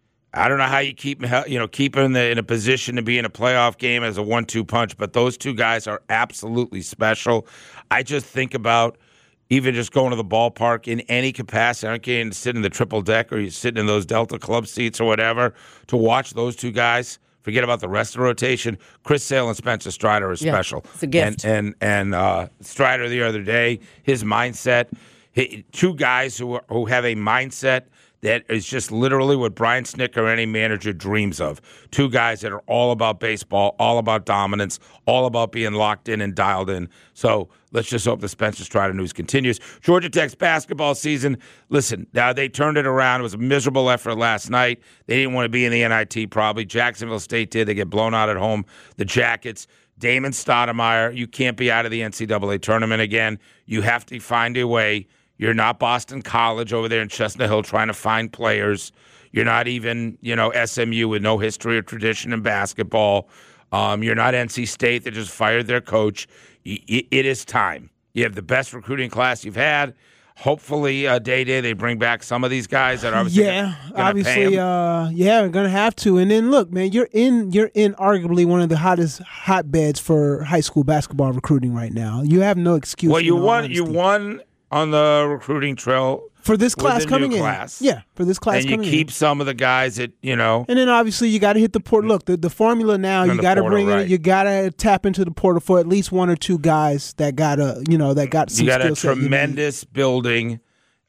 I don't know how you keep you know keep in the in a position to be in a playoff game as a one two punch, but those two guys are absolutely special. I just think about even just going to the ballpark in any capacity. I don't care if you sit in the triple deck or you're sitting in those Delta Club seats or whatever to watch those two guys. Forget about the rest of the rotation. Chris Sale and Spencer Strider are Yeah, special. it's a gift. And and and uh, Strider the other day, his mindset. He, two guys who are, who have a mindset that is just literally what Brian Snick or any manager dreams of. Two guys that are all about baseball, all about dominance, all about being locked in and dialed in. So let's just hope the Spencer Strider news continues. Georgia Tech's basketball season, listen, now they turned it around. It was a miserable effort last night. They didn't want to be in the N I T probably. Jacksonville State did. They get blown out at home. The Jackets. Damon Stoudemire, you can't be out of the N C double A tournament again. You have to find a way. You're not Boston College over there in Chestnut Hill trying to find players. You're not even, you know, S M U with no history or tradition in basketball. Um, you're not N C State that just fired their coach. It is time. You have the best recruiting class you've had. Hopefully, uh, day day they bring back some of these guys that are obviously yeah, gonna obviously, pay 'em. uh, yeah, we're gonna have to. And then look, man, you're in, you're in arguably one of the hottest hotbeds for high school basketball recruiting right now. You have no excuse. Well, you in all won. You honesty. won on the recruiting trail for this with class the coming new in. class. Yeah, for this class and you coming keep in. some of the guys that you know. And then obviously you got to hit the port. Look, the, the formula now And you the got to portal, bring right. in. You got to tap into the portal for at least one or two guys that got a you know that got some You got a skill set you need. tremendous building,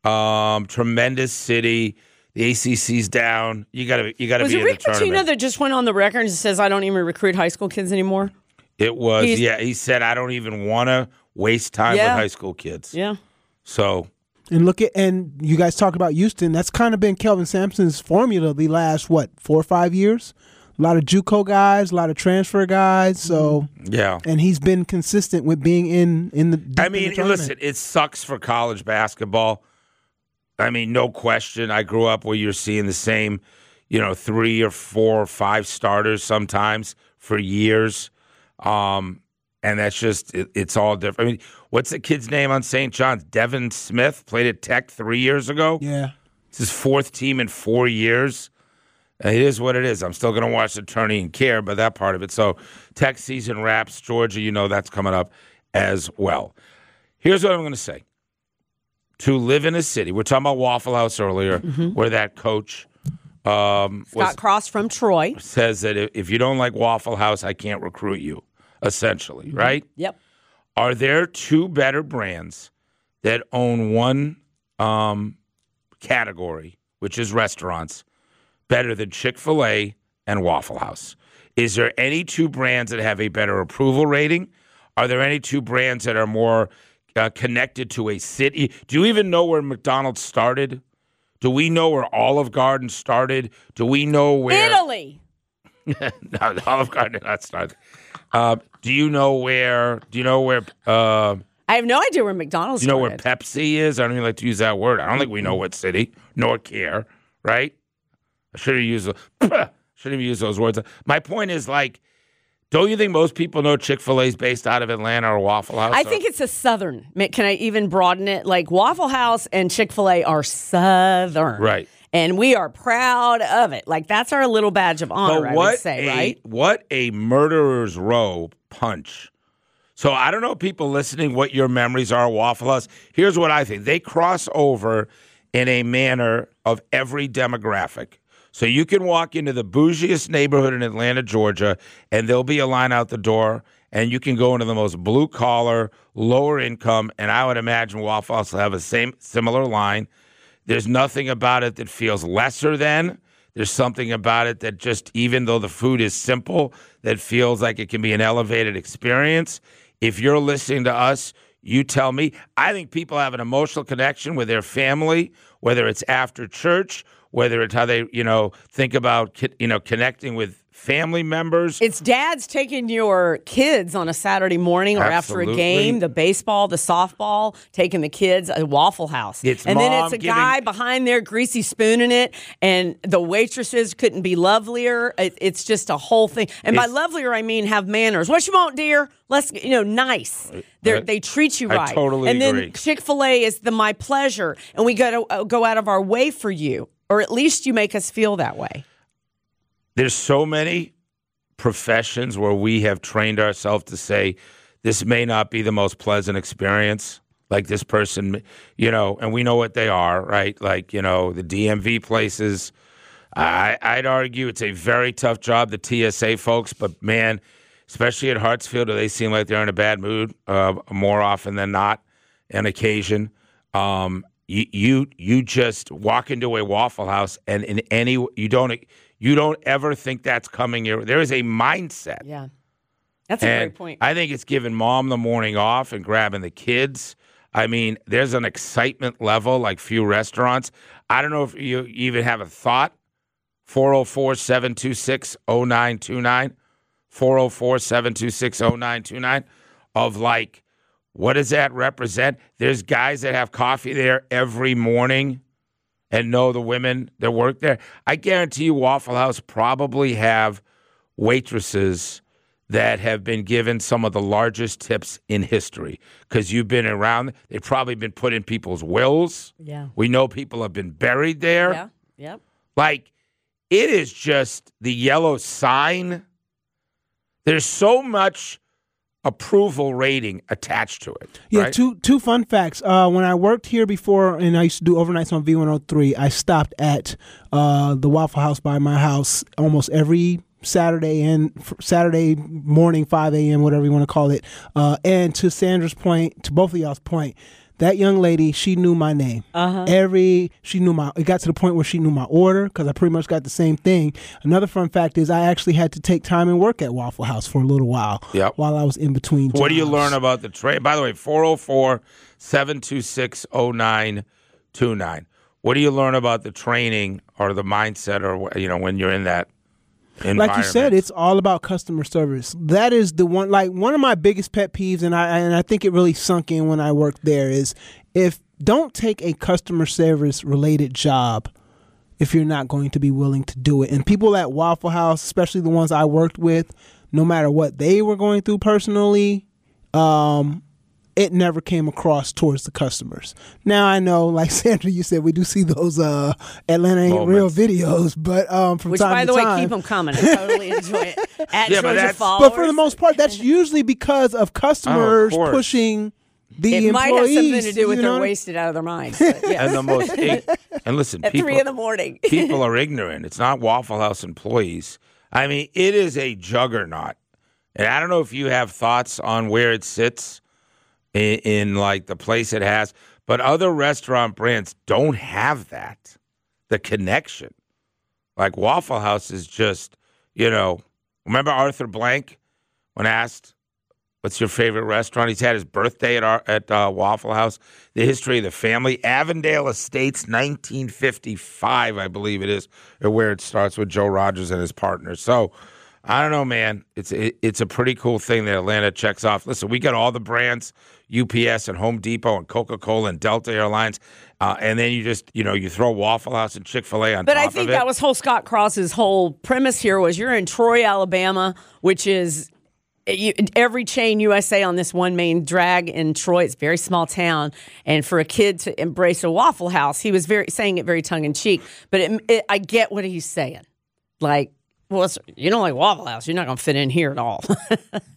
um, tremendous city. The A C C's down. You got to you got to Was be it in the Rick Pitino tournament. that just went on the record and says, I don't even recruit high school kids anymore? It was He's- yeah. He said I don't even want to waste time Yeah. with high school kids. Yeah. So And look at and you guys talk about Houston. That's kind of been Kelvin Sampson's formula the last what four or five years. A lot of JUCO guys, a lot of transfer guys. So yeah. and he's been consistent with being in in the. deep I in the mean, tournament. listen, it sucks for college basketball. I mean, no question. I grew up where you're seeing the same, you know, three or four or five starters sometimes for years. Um, and that's just, it, it's all different. I mean, what's the kid's name on Saint John's? Devin Smith played at Tech three years ago. Yeah. It's his fourth team in four years. It is what it is. I'm still going to watch the tourney and care about that part of it. So Tech season wraps. Georgia, you know that's coming up as well. Here's what I'm going to say. To live in a city, we're talking about Waffle House earlier, Mm-hmm. where that coach um, was, Scott Cross from Troy. says that if if you don't like Waffle House, I can't recruit you, essentially, Mm-hmm. right? Yep. Are there two better brands that own one um, category, which is restaurants, better than Chick-fil-A and Waffle House? Is there any two brands that have a better approval rating? Are there any two brands that are more uh, connected to a city? Do you even know where McDonald's started? Do we know where Olive Garden started? Do we know where Italy. No, Olive Garden did not start. Uh, do you know where? Do you know where? Uh, I have no idea where McDonald's do you know where started. Pepsi is? I don't even like to use that word. I don't think we know what city nor care. Right? I should have used. Should have used those words. My point is like, don't you think most people know Chick-fil-A is based out of Atlanta or Waffle House? I or- think it's a Southern. Ma- Can I even broaden it? Like Waffle House and Chick-fil-A are Southern. Right. And we are proud of it. Like that's our little badge of honor, But I what would say, a, right? What a murderer's row punch So I don't know, people listening, what your memories are of Waffle House. Here's what I think. They cross over in a manner of every demographic. So you can walk into the bougiest neighborhood in Atlanta, Georgia, and there'll be a line out the door, and you can go into the most blue-collar, lower income, and I would imagine Waffle House will have a same similar line. There's nothing about it that feels lesser than. There's something about it that just, even though the food is simple, that feels like it can be an elevated experience. If you're listening to us, you tell me. I think people have an emotional connection with their family, whether it's after church, whether it's how they, you know, think about, you know, connecting with family members. It's dads taking your kids on a Saturday morning or Absolutely. after a game, the baseball, the softball, taking the kids a Waffle House. It's and then mom it's a giving- guy behind there greasy spooning it, and the waitresses couldn't be lovelier. It, it's just a whole thing. And by It's- lovelier, I mean have manners. What you want, dear? Let's, you know, nice. They they treat you I right. totally and agree. then Chick-fil-A is the my pleasure, and we got to uh, go out of our way for you, or at least you make us feel that way. There's so many professions where we have trained ourselves to say this may not be the most pleasant experience. Like this person, you know, and we know what they are, right? Like, you know, the D M V places. I, I'd argue it's a very tough job, the T S A folks, but man, especially at Hartsfield, they seem like they're in a bad mood uh, more often than not, an occasion. Um, you, you you just walk into a Waffle House, and in any you don't you don't ever think that's coming your. There is a mindset. Yeah. That's a And great point. I think it's giving mom the morning off and grabbing the kids. I mean, there's an excitement level like few restaurants. I don't know if you even have a thought. four oh four, seven two six, oh nine two nine four oh four, seven two six, oh nine two nine of like, what does that represent? There's guys that have coffee there every morning and know the women that work there. I guarantee you Waffle House probably have waitresses that have been given some of the largest tips in history because you've been around. They've probably been put in people's wills. Yeah. We know people have been buried there. Yeah. Yep. Like, it is just the yellow sign. There's so much approval rating attached to it. Yeah, right? two two fun facts. Uh, when I worked here before, and I used to do overnights on V one oh three, I stopped at uh, the Waffle House by my house almost every Saturday and f- Saturday morning, five a.m., whatever you want to call it. Uh, and to Sandra's point, to both of y'all's point, that young lady, she knew my name. Uh-huh. Every, she knew my, it got to the point where she knew my order because I pretty much got the same thing. Another fun fact is I actually had to take time and work at Waffle House for a little while Yep. while I was in between jobs. What do you learn about the trade? By the way, four oh four, seven two six, oh nine two nine. What do you learn about the training or the mindset or, you know, when you're in that environment? Like you said, it's all about customer service. That is the one, like one of my biggest pet peeves, and I and I think it really sunk in when I worked there, is if don't take a customer service related job if you're not going to be willing to do it. And people at Waffle House, especially the ones I worked with, no matter what they were going through personally, um, it never came across towards the customers. Now I know, like Sandra, you said, we do see those uh, Atlanta Ain't Real Moments. videos, but um, from Which, time by to the way, time, keep them coming. I totally enjoy it. At Yeah, but Georgia that's- Followers. but for the most part, that's usually because of customers course. pushing the it might have employees. something to do with you they're know? wasted out of their minds. But yes. And the most, ig- and listen, At people, three in the morning. people are ignorant. It's not Waffle House employees. I mean, it is a juggernaut. And I don't know if you have thoughts on where it sits in, in like the place it has, but other restaurant brands don't have that, the connection. Like Waffle House is just, you know, remember Arthur Blank when asked, what's your favorite restaurant? He's had his birthday at our, at uh, Waffle House. The history of the family, Avondale Estates, nineteen fifty-five, I believe it is, or where it starts with Joe Rogers and his partner. So I don't know, man. It's it, it's a pretty cool thing that Atlanta checks off. Listen, we got all the brands, U P S and Home Depot and Coca-Cola and Delta Airlines, uh, and then you just you know you throw Waffle House and Chick-fil-A on But top I think of it. that was whole Scott Cross's whole premise here was you're in Troy, Alabama, which is you, every chain U S A on this one main drag in Troy. It's a very small town, and for a kid to embrace a Waffle House, he was very saying it very tongue in cheek. But it, it, I get what he's saying. Like, well, it's, you don't like Waffle House, you're not going to fit in here at all.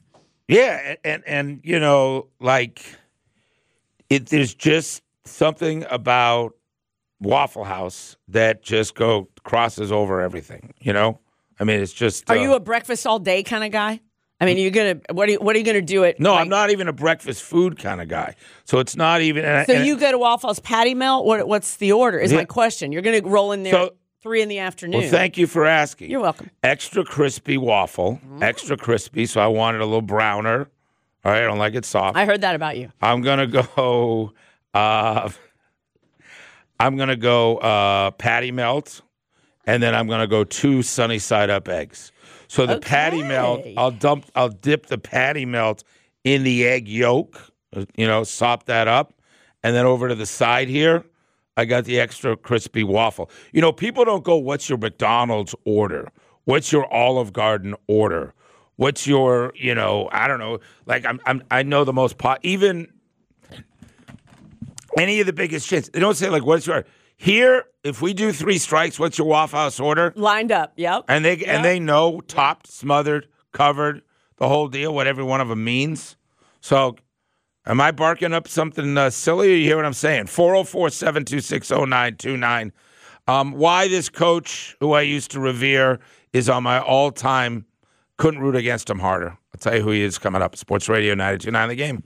Yeah, and, and and you know, like it. There's just something about Waffle House that just go crosses over everything. You know, I mean, it's just. Are uh, you a breakfast all day kind of guy? I mean, you're gonna what are you what are you gonna do it? No, like, I'm not even a breakfast food kind of guy. So it's not even. And So and you go to Waffle House patty melt? What what's the order? Is Yeah. my question. You're gonna roll in there So- at three in the afternoon. Well, thank you for asking. You're welcome. Extra crispy waffle, extra crispy. So I want it a little browner. All right, I don't like it soft. I heard that about you. I'm gonna go. Uh, I'm gonna go uh, patty melt, and then I'm gonna go two sunny side up eggs. So the patty melt, Okay. I'll dump, I'll dip the patty melt in the egg yolk. You know, sop that up, and then over to the side here, I got the extra crispy waffle. You know, people don't go, "What's your McDonald's order? What's your Olive Garden order? What's your, you know, I don't know." Like I'm, I'm I know the most pot. Even any of the biggest shits, they don't say like, "What's your here?" If we do three strikes, what's your Waffle House order? Lined up. Yep. And they Yeah. and they know topped, smothered, covered, the whole deal, what every one of them means. So, am I barking up something uh, silly? Or you hear what I'm saying? four oh four, seven two six, oh nine two nine. Um, why this coach, who I used to revere, is on my all-time, couldn't root against him harder. I'll tell you who he is coming up. Sports Radio ninety-two point nine The Game.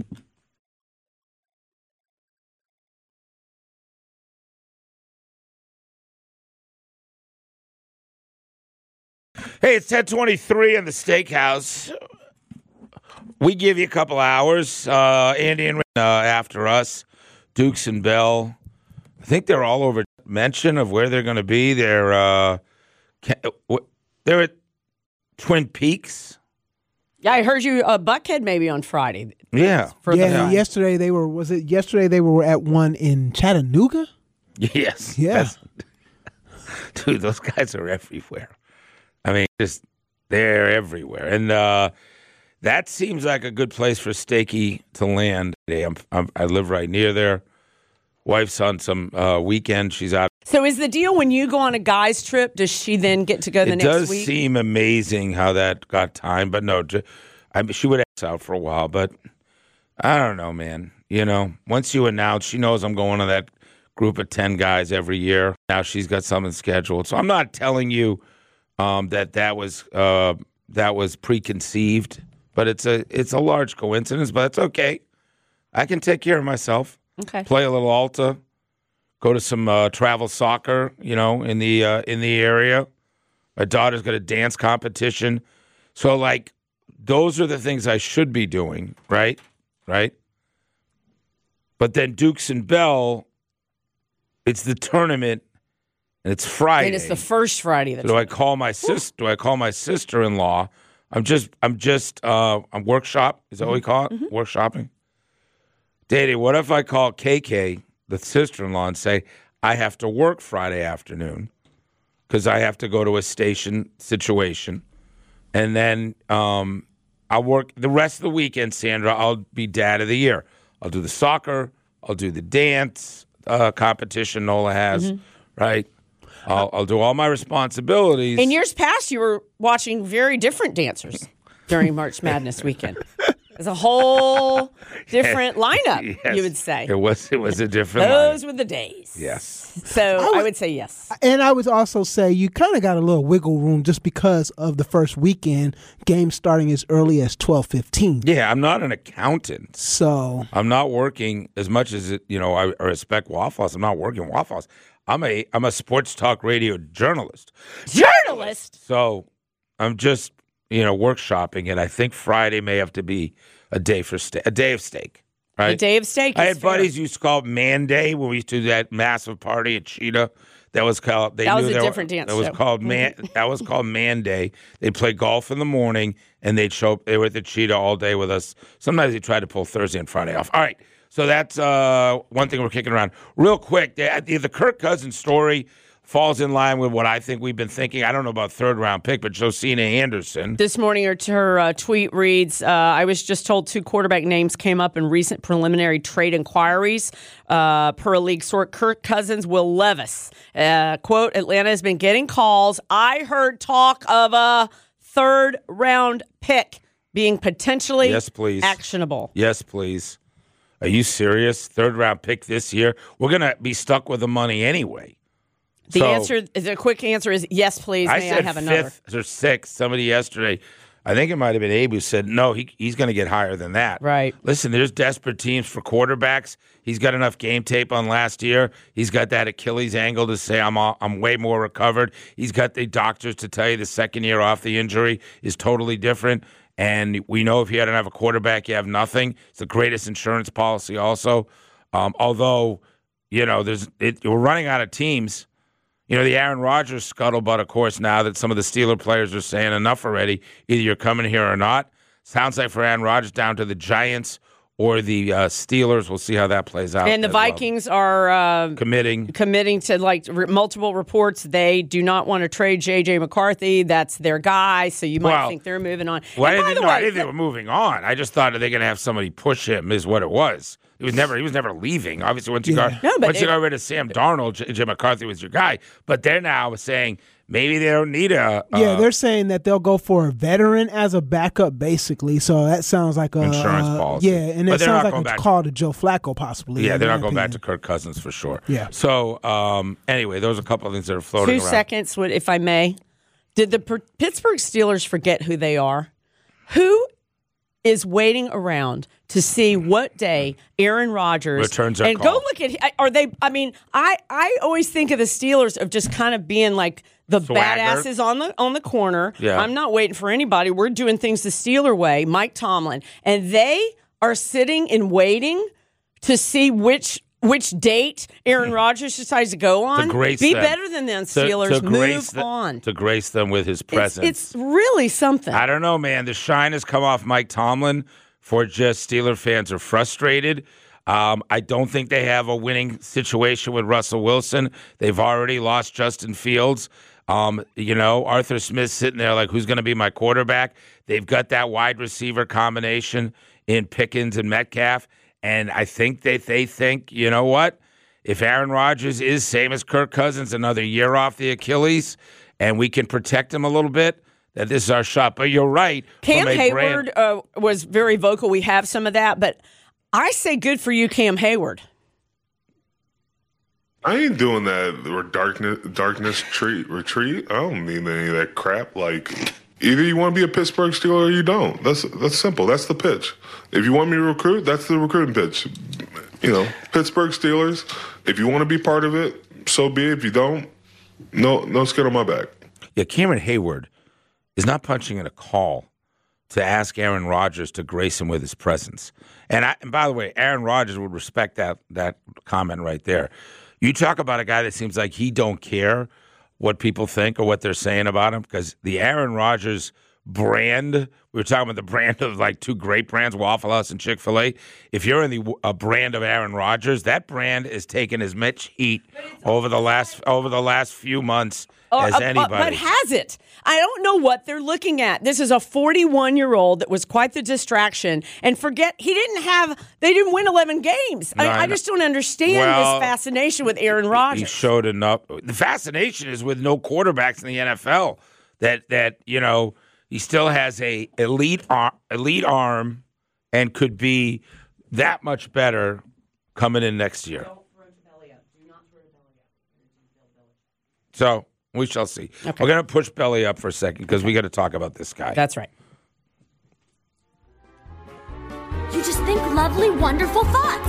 Hey, it's ten twenty-three in the Steakhouse. We give you a couple hours. Uh, Andy and uh, after us, Dukes and Bell. I think they're all over mention of where they're going to be. They're uh, they're at Twin Peaks. Yeah, I heard you uh, Buckhead maybe on Friday. Yeah, For the Yeah, Friday. yesterday they were. Was it yesterday they were at one in Chattanooga? yes, Yeah. That's- dude, those guys are everywhere. I mean, just they're everywhere, and uh, that seems like a good place for Steaky to land. I'm, I'm, I live right near there. Wife's on some uh, weekend. She's out. So is the deal when you go on a guy's trip, does she then get to go the It next does week? seem amazing how that got timed, but no, j- I mean, she would ask out for a while, but I don't know, man. You know, once you announce, she knows I'm going to that group of ten guys every year. Now she's got something scheduled, so I'm not telling you um, that that was uh, that was preconceived, but it's a it's a large coincidence, but it's okay. I can take care of myself. Okay. Play a little Alta. Go to some uh, travel soccer, you know, in the uh, in the area. My daughter's got a dance competition. So, like, those are the things I should be doing, right? Right? But then Dukes and Bell, it's the tournament, and it's Friday. And it's the first Friday. That's So do I call my sis? Do I call my sister-in-law? I'm just, I'm just, uh, I'm workshop. Is that what we call it? Mm-hmm. Workshopping. Daddy, what if I call K K, the sister-in-law, and say I have to work Friday afternoon because I have to go to a station situation, and then um, I'll work the rest of the weekend. Sandra, I'll be dad of the year. I'll do the soccer. I'll do the dance uh, competition Nola has. Mm-hmm. Right. I'll, I'll do all my responsibilities. In years past, you were watching very different dancers during March Madness weekend. It's a whole different lineup, Yes. you would say. It was it was a different Those lineup. were the days. Yes. So I would- I would say yes. And I would also say you kind of got a little wiggle room just because of the first weekend, games starting as early as twelve fifteen. Yeah, I'm not an accountant. So I'm not working as much as it, you know, I, I respect Waffle House. I'm not working Waffle House. I'm a I'm a sports talk radio journalist. Journalist. So I'm just, you know, workshopping it. I think Friday may have to be a day for steak, a day of steak, right? A day of steak. I is had fair. buddies who used to call it Man Day when we used to do that massive party at Cheetah. That was called. They That was knew a they different were, dance That was show. called Man. That was called Man Day. They'd play golf in the morning, and they'd show up. They were at the Cheetah all day with us. Sometimes they tried to pull Thursday and Friday off. All right, so that's uh, one thing we're kicking around real quick. The, the, the Kirk Cousins story falls in line with what I think we've been thinking. I don't know about third round pick, but Josina Anderson. This morning, her, her uh, tweet reads, uh, I was just told two quarterback names came up in recent preliminary trade inquiries. Uh, per a league sort, Kirk Cousins, Will Levis. Uh, quote, Atlanta has been getting calls. I heard talk of a third round pick. being potentially Yes, please. actionable. Yes, please. Are you serious? Third round pick this year? We're going to be stuck with the money anyway. The So, answer, the quick answer is yes, please. I May said I have another? fifth or sixth. Somebody yesterday, I think it might have been Abe, who said, no, he, he's going to get higher than that. Right. Listen, there's desperate teams for quarterbacks. He's got enough game tape on last year. He's got that Achilles angle to say, I'm all, I'm way more recovered. He's got the doctors to tell you the second year off the injury is totally different. And we know if you don't have a quarterback, you have nothing. It's the greatest insurance policy also. Um, although, you know, there's it, we're running out of teams. You know, the Aaron Rodgers scuttlebutt, of course, now that some of the Steeler players are saying enough already. Either you're coming here or not. Sounds like for Aaron Rodgers down to the Giants or the uh, Steelers. We'll see how that plays out. And the as well. Vikings are uh, committing. committing to like re- multiple reports. They do not want to trade J J McCarthy. That's their guy. So you might Well, think they're moving on. Well, I And by didn't, the no, I way, didn't think they were moving on. I just thought they're going to have somebody push him is what it was. He was never he was never leaving. Obviously, once you Yeah. got No, but once you it- got rid of Sam Darnold, J- Jim McCarthy was your guy. But they're now saying maybe they don't need a uh, Yeah, they're saying that they'll go for a veteran as a backup, basically. So that sounds like a Insurance uh, policy. Yeah, and But it they're not sounds going like a back- call to Joe Flacco, possibly. yeah, in they're my not going back to opinion. Kirk Cousins for sure. Yeah. So um, anyway, those are a couple of things that are floating two around. seconds, would if I may. Did the P- Pittsburgh Steelers forget who they are? Who is waiting around to see what day Aaron Rodgers Returns our and call. go look at are they? I mean, I I always think of the Steelers of just kind of being like the Swagger. badasses on the on the corner. Yeah. I'm not waiting for anybody. We're doing things the Steeler way. Mike Tomlin, and they are sitting and waiting to see which. Which date Aaron Rodgers decides to go on? grace Be them. better than them, To- Steelers. to grace Move the- on. to grace them with his It's, presence. it's really something. I don't know, man. The shine has come off Mike Tomlin for just Steeler fans are frustrated. Um, I don't think they have a winning situation with Russell Wilson. They've already lost Justin Fields. Um, you know, Arthur Smith's sitting there like, who's going to be my quarterback? They've got that wide receiver combination in Pickens and Metcalf. And I think that they think, you know what? If Aaron Rodgers is same as Kirk Cousins, another year off the Achilles, and we can protect him a little bit, that this is our shot. But you're right. Cam from a Hayward brand- uh, was very vocal. We have some of that, but I say good for you, Cam Hayward. I ain't doing that or darkness darkness treat retreat. I don't need any of that crap. Like either you want to be a Pittsburgh Steeler or you don't. That's that's simple. That's the pitch. If you want me to recruit, that's the recruiting pitch. You know, Pittsburgh Steelers. If you want to be part of it, so be it. If you don't, no no skin on my back. Yeah, Cameron Hayward is not punching in a call to ask Aaron Rodgers to grace him with his presence. And, I, and by the way, Aaron Rodgers would respect that that comment right there. You talk about a guy that seems like he don't care what people think or what they're saying about him, because the Aaron Rodgers brand, we were talking about the brand of like two great brands, Waffle House and Chick-fil-A. If you're in the a brand of Aaron Rodgers, that brand is taking as much heat over the last over the last few months Uh, as uh, anybody. But has it? I don't know what they're looking at. This is a forty-one-year-old that was quite the distraction. And forget, he didn't have, they didn't win eleven games. No, I I, I know. just don't understand Well, this fascination with Aaron He Rodgers. showed enough. The fascination is with no quarterbacks in the N F L. That that you know he still has a elite ar- elite arm and could be that much better coming in next year. So we shall see. Okay. We're going to push belly up for a second because we got to talk about this guy. That's right. You just think lovely, wonderful thoughts.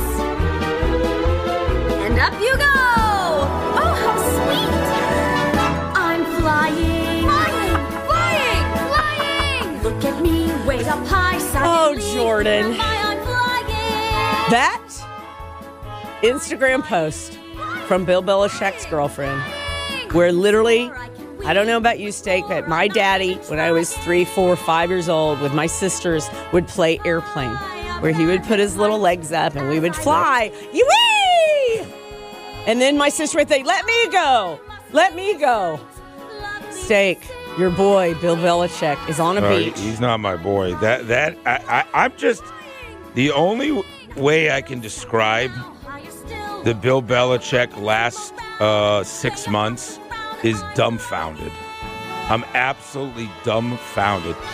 And up you go! Oh, how sweet! I'm flying! Flying! Flying! Flying! Look at me, way up high, silently. Oh, Jordan. Where am I? I'm flying! That Instagram post from Bill Belichick's girlfriend, where literally, I don't know about you, Steak, but my daddy, when I was three, four, five years old, with my sisters, would play airplane, where he would put his little legs up and we would fly. Yee! And then my sister would think, let me go. Let me go. Steak, your boy, Bill Belichick, is on a Uh, beach. he's not my boy. That that I, I I'm just the only way I can describe the Bill Belichick last uh, six months is dumbfounded. I'm absolutely dumbfounded.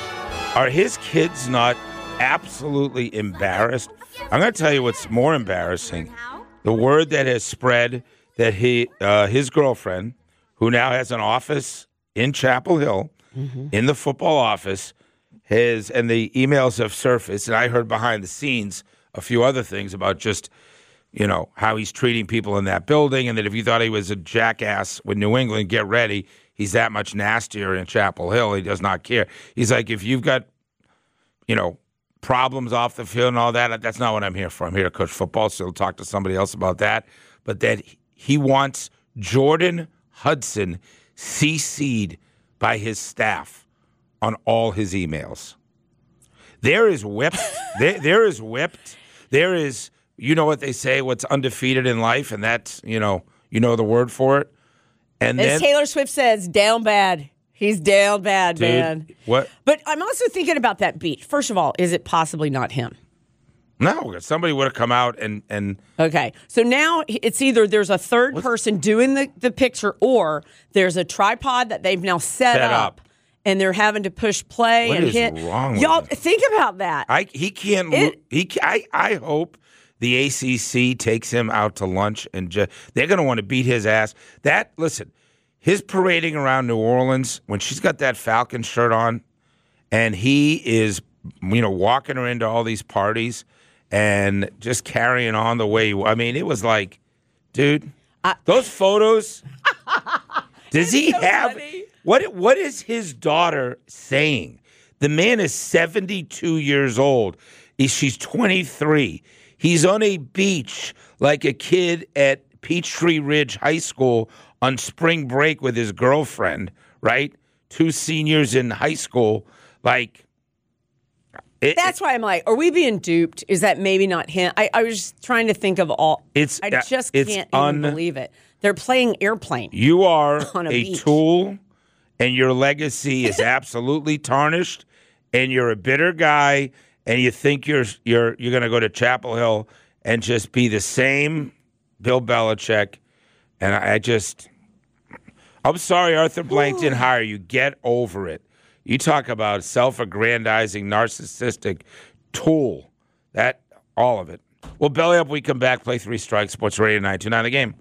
Are his kids not absolutely embarrassed? I'm going to tell you what's more embarrassing. The word that has spread that he, uh, his girlfriend, who now has an office in Chapel Hill, mm-hmm. in the football office, has, and the emails have surfaced, and I heard behind the scenes a few other things about just, you know, how he's treating people in that building, and that if you thought he was a jackass with New England, get ready. He's that much nastier in Chapel Hill. He does not care. He's like, if you've got, you know, problems off the field and all that, that's not what I'm here for. I'm here to coach football, so he'll talk to somebody else about that. But that he wants Jordan Hudson C C'd by his staff on all his emails. There is whipped. there, there is whipped. There is, you know what they say, what's undefeated in life, and that's, you know, you know the word for it. And As then, Taylor Swift says, down bad. He's down bad, dude, man. What? But I'm also thinking about that beat. First of all, is it possibly not him? No, somebody would have come out and, and Okay, so now it's either there's a third What's- person doing the, the picture, or there's a tripod that they've now set, Set up, up. and they're having to push play What and is hit. wrong with Y'all him? think about that. I he can't. It- lo- he ca- I I hope the A C C takes him out to lunch and just they're going to want to beat his ass. That listen, his parading around New Orleans when she's got that Falcon shirt on, and he is you know walking her into all these parties and just carrying on the way. He, I mean, it was like, dude, I- those photos. Does he so have funny. what? What is his daughter saying? The man is seventy-two years old. He- She's twenty-three. He's on a beach like a kid at Peachtree Ridge High School on spring break with his girlfriend, right? Two seniors in high school. Like, it, That's why I'm like, are we being duped? Is that maybe not him? I, I was just trying to think of all. It's- I uh, just it's can't un- even believe it. They're playing airplane. you are On a a, beach. tool, and your legacy is absolutely tarnished, and you're a bitter guy, and you think you're you're you're going to go to Chapel Hill and just be the same Bill Belichick, and I, I just, I'm sorry, Arthur Blank didn't hire you. Get over it. You talk about self-aggrandizing, narcissistic tool. That all of it. Well, belly up. We come back. Play Three Strikes. Sports Radio nine two nine. The Game.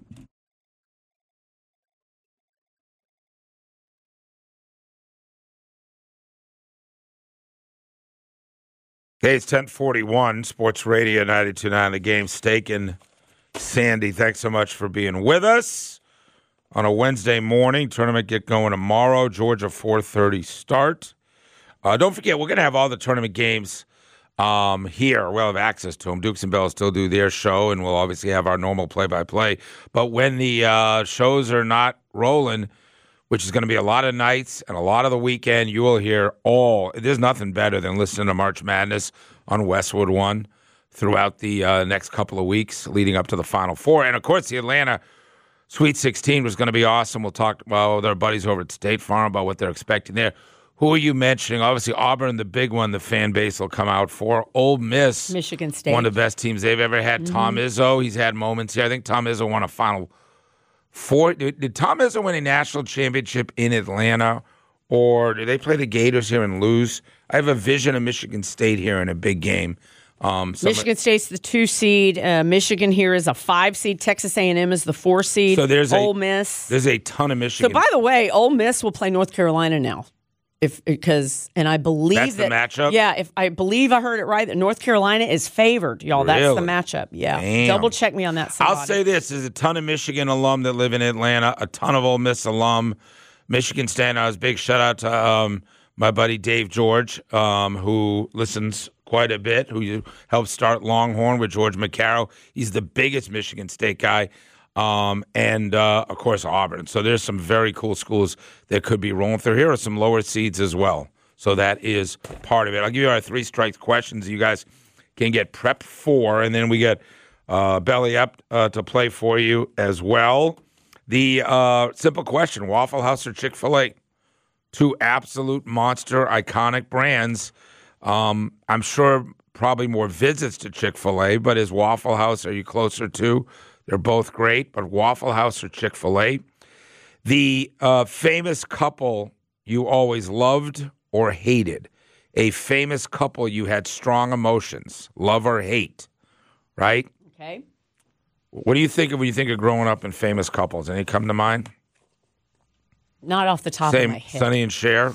Okay, it's ten forty-one, Sports Radio ninety-two point nine, The Game. Steak and Sandy, thanks so much for being with us on a Wednesday morning. Tournament get going tomorrow. Georgia four thirty start. Uh, don't forget, we're going to have all the tournament games um, here. We'll have access to them. Dukes and Bells still do their show, and we'll obviously have our normal play-by-play. But when the uh, shows are not rolling, which is going to be a lot of nights and a lot of the weekend, you will hear all. There's nothing better than listening to March Madness on Westwood One throughout the uh, next couple of weeks leading up to the Final Four. And, of course, the Atlanta Sweet sixteen was going to be awesome. We'll talk well, with our buddies over at State Farm about what they're expecting there. Who are you mentioning? Obviously, Auburn, the big one the fan base will come out for. Ole Miss. Michigan State. One of the best teams they've ever had. Mm-hmm. Tom Izzo, he's had moments here. I think Tom Izzo won a Final Four. Did, did Tom Izzo win a national championship in Atlanta, or did they play the Gators here and lose? I have a vision of Michigan State here in a big game. Um, Michigan State's the two seed. Uh, Michigan here is a five seed. Texas A and M is the four seed. So there's Ole a, Miss. There's a ton of Michigan. So by the way, Ole Miss will play North Carolina now. If because and I believe That's the that, matchup? Yeah, if I believe I heard it right, that North Carolina is favored, y'all. That's Really? the matchup. Yeah, Damn. double check me on that. Somebody. I'll say this: there's a ton of Michigan alum that live in Atlanta, a ton of Ole Miss alum. Michigan State. I was big shout out to um, my buddy Dave George, um, who listens quite a bit, who helped start Longhorn with George McCarroll. He's the biggest Michigan State guy. Um, and, uh, of course, Auburn. So there's some very cool schools that could be rolling through. Here are some lower seeds as well. So that is part of it. I'll give you our three strikes questions. You guys can get prepped for, and then we get uh, Belly Up uh, to play for you as well. The uh, simple question, Waffle House or Chick-fil-A? Two absolute monster, iconic brands. Um, I'm sure probably more visits to Chick-fil-A, but is Waffle House, are you closer to? They're both great, but Waffle House or Chick-fil-A. The uh, famous couple you always loved or hated. a famous couple you had strong emotions, love or hate, right? Okay. What do you think of when you think of growing up in famous couples? Any come to mind? Not off the top Same, of my head. Sonny and Cher,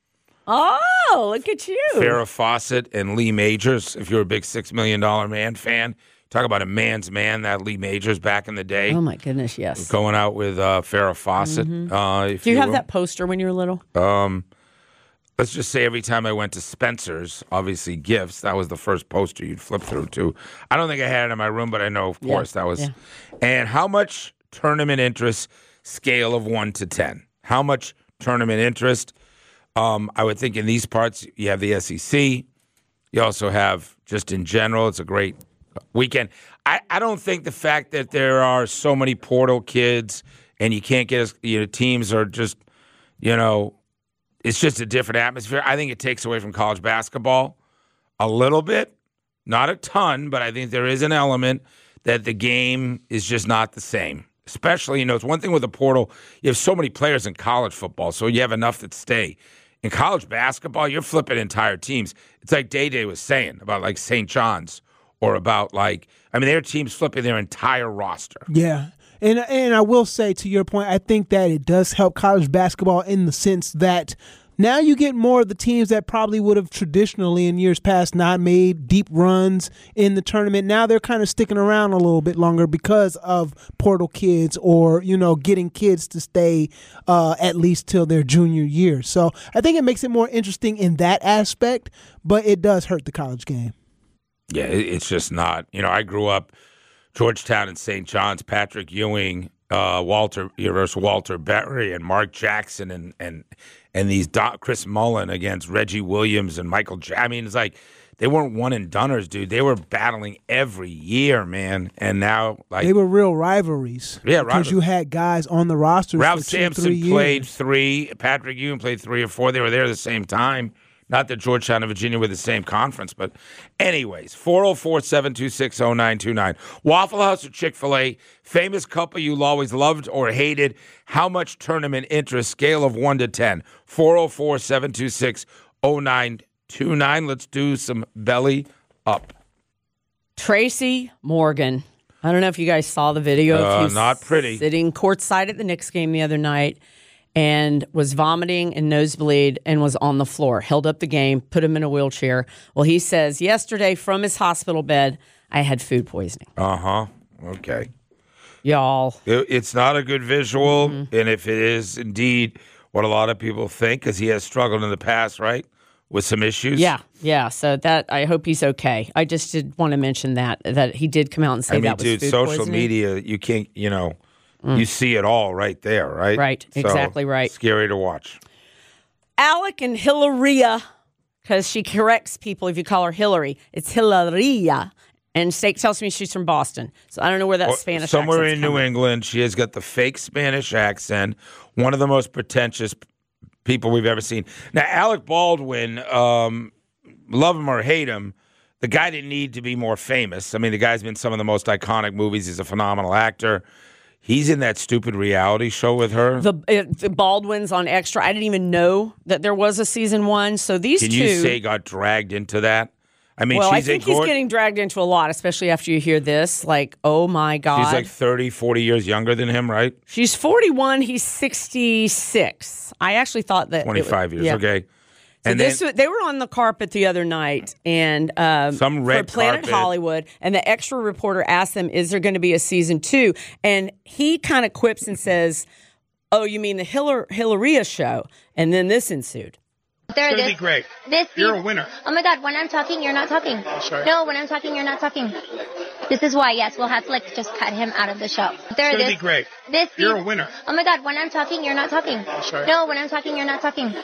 Oh, look at you. Farrah Fawcett and Lee Majors. If you're a big Six Million Dollar Man fan, talk about a man's man, that Lee Majors back in the day. Oh, my goodness, yes. Going out with uh, Farrah Fawcett. Mm-hmm. Uh, if Do you have will. that poster when you were little? Um, let's just say every time I went to Spencer's, obviously gifts, that was the first poster you'd flip through to. I don't think I had it in my room, but I know, of Yeah, course, that was. yeah. And how much tournament interest, scale of one to ten? How much tournament interest? Um, I would think in these parts, you have the S E C. You also have, just in general, it's a great weekend. I, I don't think the fact that there are so many portal kids and you can't get, you know, teams are just, you know, it's just a different atmosphere. I think it takes away from college basketball a little bit, not a ton, but I think there is an element that the game is just not the same. Especially, you know, it's one thing with the portal. You have so many players in college football, so you have enough that stay. In college basketball, you're flipping entire teams. It's like Day Day was saying about like Saint John's or about like, I mean, their teams flipping their entire roster. Yeah. And and I will say, to your point, I think that it does help college basketball in the sense that now you get more of the teams that probably would have traditionally in years past not made deep runs in the tournament. Now they're kind of sticking around a little bit longer because of portal kids or, you know, getting kids to stay uh, at least till their junior year. So I think it makes it more interesting in that aspect, but it does hurt the college game. Yeah, it- it's just not. You know, I grew up Georgetown and Saint John's, Patrick Ewing, uh, Walter, Universal Walter Berry, and Mark Jackson, and and and these Do- Chris Mullen against Reggie Williams and Michael. J- I mean, it's like they weren't one and doneers, dude. They were battling every year, man. And now, like They were real rivalries. Yeah, because rival- you had guys on the roster. Ralph for two, Sampson three played years. three. Patrick Ewing played three or four. They were there at the same time. Not that Georgetown and Virginia were the same conference, but anyways, four oh four, seven two six, oh nine two nine. Waffle House or Chick-fil-A, famous couple you always loved or hated. How much tournament interest, scale of one to ten? four oh four, seven two six, oh nine two nine. Let's do some belly up. Tracy Morgan. I don't know if you guys saw the video Uh, of you not pretty. sitting courtside at the Knicks game the other night and was vomiting and nosebleed and was on the floor, held up the game, put him in a wheelchair. Well, he says yesterday from his hospital bed, I had food poisoning. Uh-huh. Okay. Y'all. It- It's not a good visual, Mm-hmm. and if it is indeed what a lot of people think, because he has struggled in the past, right, with some issues. Yeah, yeah. So that I hope he's okay. I just did want to mention that that he did come out and say I mean, that was dude, food social poisoning. media, you can't, you know, you see it all right there, right? Right, So, exactly right. Scary to watch. Alec and Hilaria, because she corrects people if you call her Hillary. It's Hilaria. And Steak tells me she's from Boston. So I don't know where that Or Spanish somewhere accent's in New coming. England, she has got the fake Spanish accent, one of the most pretentious p- people we've ever seen. Now, Alec Baldwin, um, love him or hate him, the guy didn't need to be more famous. I mean, the guy's been in some of the most iconic movies. He's a phenomenal actor. He's in that stupid reality show with her. The, uh, the Baldwins on Extra. I didn't even know that there was a season one. So these Can two. you say got dragged into that? I mean, well, I she's think a he's gor- getting dragged into a lot, especially after you hear this. Like, oh my God. She's like thirty, forty years younger than him, right? She's forty-one. He's sixty-six. I actually thought that. it was- twenty-five years, yeah. okay. So And this then, was, they were on the carpet the other night, and um, Some red for Planet carpet. Hollywood, and the extra reporter asked them, "Is there going to be a season two?" And he kind of quips and says, "Oh, you mean the Hillary Hilaria show?" And then this ensued. There, It's gonna this, be great. This You're a season- winner. Oh my God! When I'm talking, you're not talking. Sorry. No, when I'm talking, you're not talking. This is why. Yes, we'll have to like just cut him out of the show. There, It's gonna this, be great. This You're a season- winner. Oh my God! When I'm talking, you're not talking. Sorry. No, when I'm talking, you're not talking.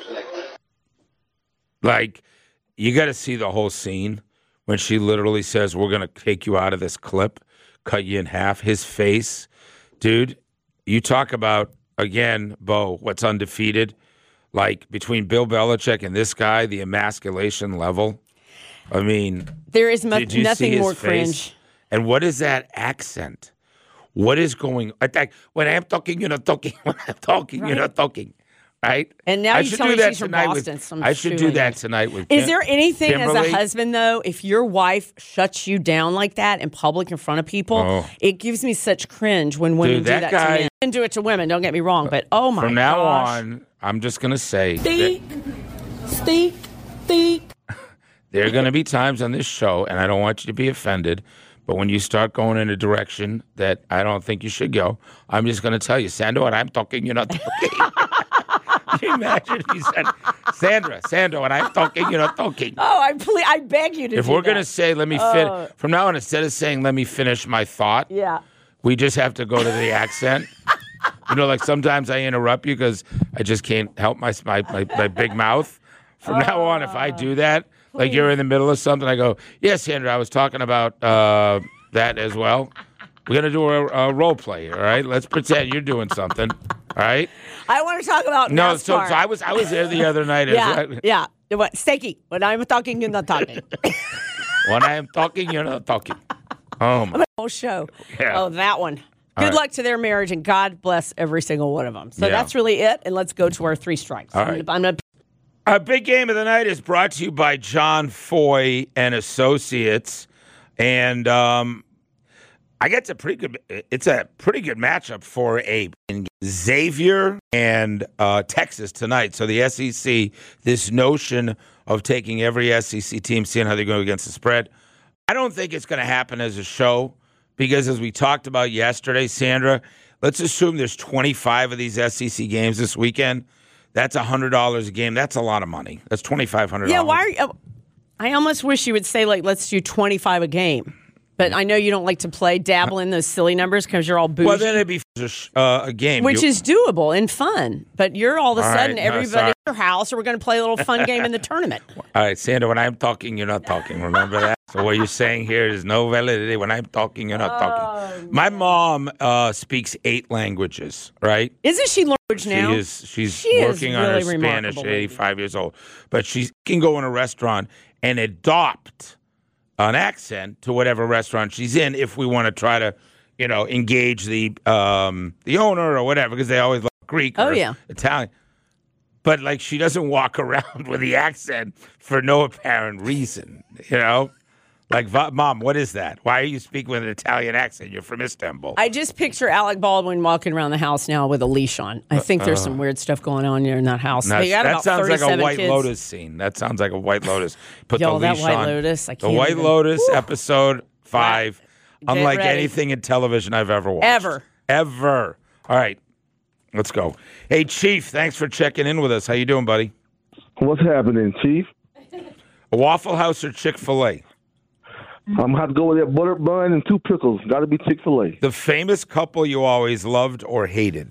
like, you got to see the whole scene when she literally says, "We're going to take you out of this clip, cut you in half." His face, dude, you talk about, again, Bo, what's undefeated. Like, between Bill Belichick and this guy, the emasculation level. I mean, There is mo- did you see nothing his more face? cringe. And what is that accent? What is going on? Like, when I'm talking, you're not talking. When I'm talking, you're Right. not talking. Right? And now I you should tell do me that she's from tonight Boston. with- so I'm I should do doing that it. tonight with Is Kim- there anything Kimberly? as a husband, though, if your wife shuts you down like that in public in front of people, Oh. it gives me such cringe when women Dude, do that that guy- to men. Men do it to women, don't get me wrong, but oh my From now gosh. on, I'm just going to say Steak, steak, steak. there are going to be times on this show, and I don't want you to be offended, but when you start going in a direction that I don't think you should go, I'm just going to tell you, Sandra, when I'm talking, you're not talking. Can you imagine if you said, Sandra, Sandra, when I'm talking, you're not talking. Oh, I ple- I beg you to If do we're going to that. say, let me Oh. finish, from now on, instead of saying, let me finish my thought, Yeah. we just have to go to the accent. You know, like sometimes I interrupt you because I just can't help my, my, my, my big mouth. From now on, if I do that, like you're in the middle of something, I go, yes, Sandra, I was talking about uh, that as well. We're going to do a, a role play, all right? Let's pretend you're doing something, all right? I want to talk about No, NASCAR. so, so I was I was there the other night. yeah, as well. yeah. What, Steaky, when I'm talking, you're not talking. When I am talking, you're not talking. Oh, my. Whole show. Yeah. Oh, that one. All Good right. luck to their marriage, and God bless every single one of them. So Yeah. that's really it, and let's go to our three strikes. All I'm right. gonna- I'm gonna Our big game of the night is brought to you by John Foy and Associates, and um, I guess it's a pretty good. It's a pretty good matchup for a Xavier and uh, Texas tonight. So the S E C, this notion of taking every S E C team, seeing how they go against the spread, I don't think it's going to happen as a show because, as we talked about yesterday, Sandra, let's assume there's twenty-five of these S E C games this weekend. That's one hundred dollars a game. That's a lot of money. That's twenty-five hundred dollars. Yeah, why are you, uh, I almost wish you would say, like, let's do twenty-five a game. But I know you don't like to play, dabble in those silly numbers because you're all bougie. Well, then it'd be uh, a game. Which You- is doable and fun. But you're all of a All sudden, right, no, everybody sorry. at your house, or we're going to play a little fun game in the tournament. All right, Sandra, when I'm talking, you're not talking. Remember that? So what you're saying here is no validity. When I'm talking, you're not Oh, talking. My mom uh, speaks eight languages, right? Isn't she language now? She is. She's She is working on her really Spanish remarkable at lady. eighty-five years old. But she can go in a restaurant and adopt an accent to whatever restaurant she's in if we want to try to, you know, engage the um, the owner or whatever, because they always love Greek Oh, or yeah. Italian. But, like, she doesn't walk around with the accent for no apparent reason, you know? Like, "Va- Mom, what is that? Why are you speaking with an Italian accent? You're from Istanbul. I just picture Alec Baldwin walking around the house now with a leash on. I think there's some weird stuff going on there in that house. Now, They got that about sounds like a thirty-seven White kids. Lotus scene. That sounds like a White Lotus. Put Yo, the that leash White on. Lotus, I the can't White even- Lotus, Woo. episode five. Get Unlike ready. anything in television I've ever watched. Ever. Ever. All right. Let's go. Hey, Chief, thanks for checking in with us. How you doing, buddy? What's happening, Chief? A Waffle House or Chick-fil-A? I'm gonna have to go with that buttered bun and two pickles. Got to be Chick-fil-A. The famous couple you always loved or hated?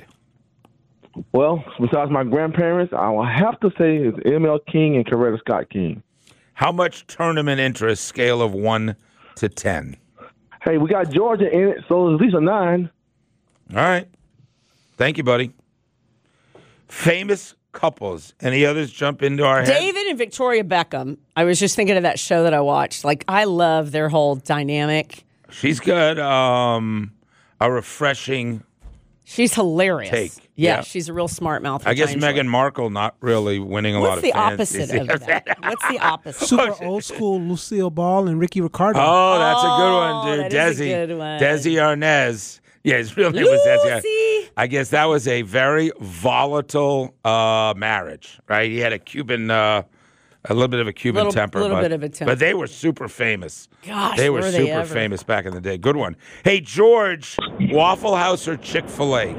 Well, besides my grandparents, I will have to say it's M L King and Coretta Scott King. How much tournament interest, scale of one to ten? Hey, we got Georgia in it, so it's at least a nine. All right. Thank you, buddy. Famous couples. Any others jump into our head? David and Victoria Beckham. I was just thinking of that show that I watched. Like, I love their whole dynamic. She's good. Um, a refreshing She's hilarious. take. Yeah, Yeah. she's a real smart mouth. I which guess enjoy. Meghan Markle not really winning a What's lot of the fans. opposite these of days. that? What's the opposite? Super old school Lucille Ball and Ricky Ricardo. Oh, that's a good Oh, one, dude. that is a Desi. good one. Desi Arnaz. Yeah, his real name was Desi. Lucy. I guess that was a very volatile uh, marriage, right? He had a Cuban, uh, a little bit of a Cuban Little- temper. little but, bit of a temper. But they were super famous. Gosh, they were, were super they ever. famous back in the day. Good one. Hey, George, Waffle House or Chick-fil-A?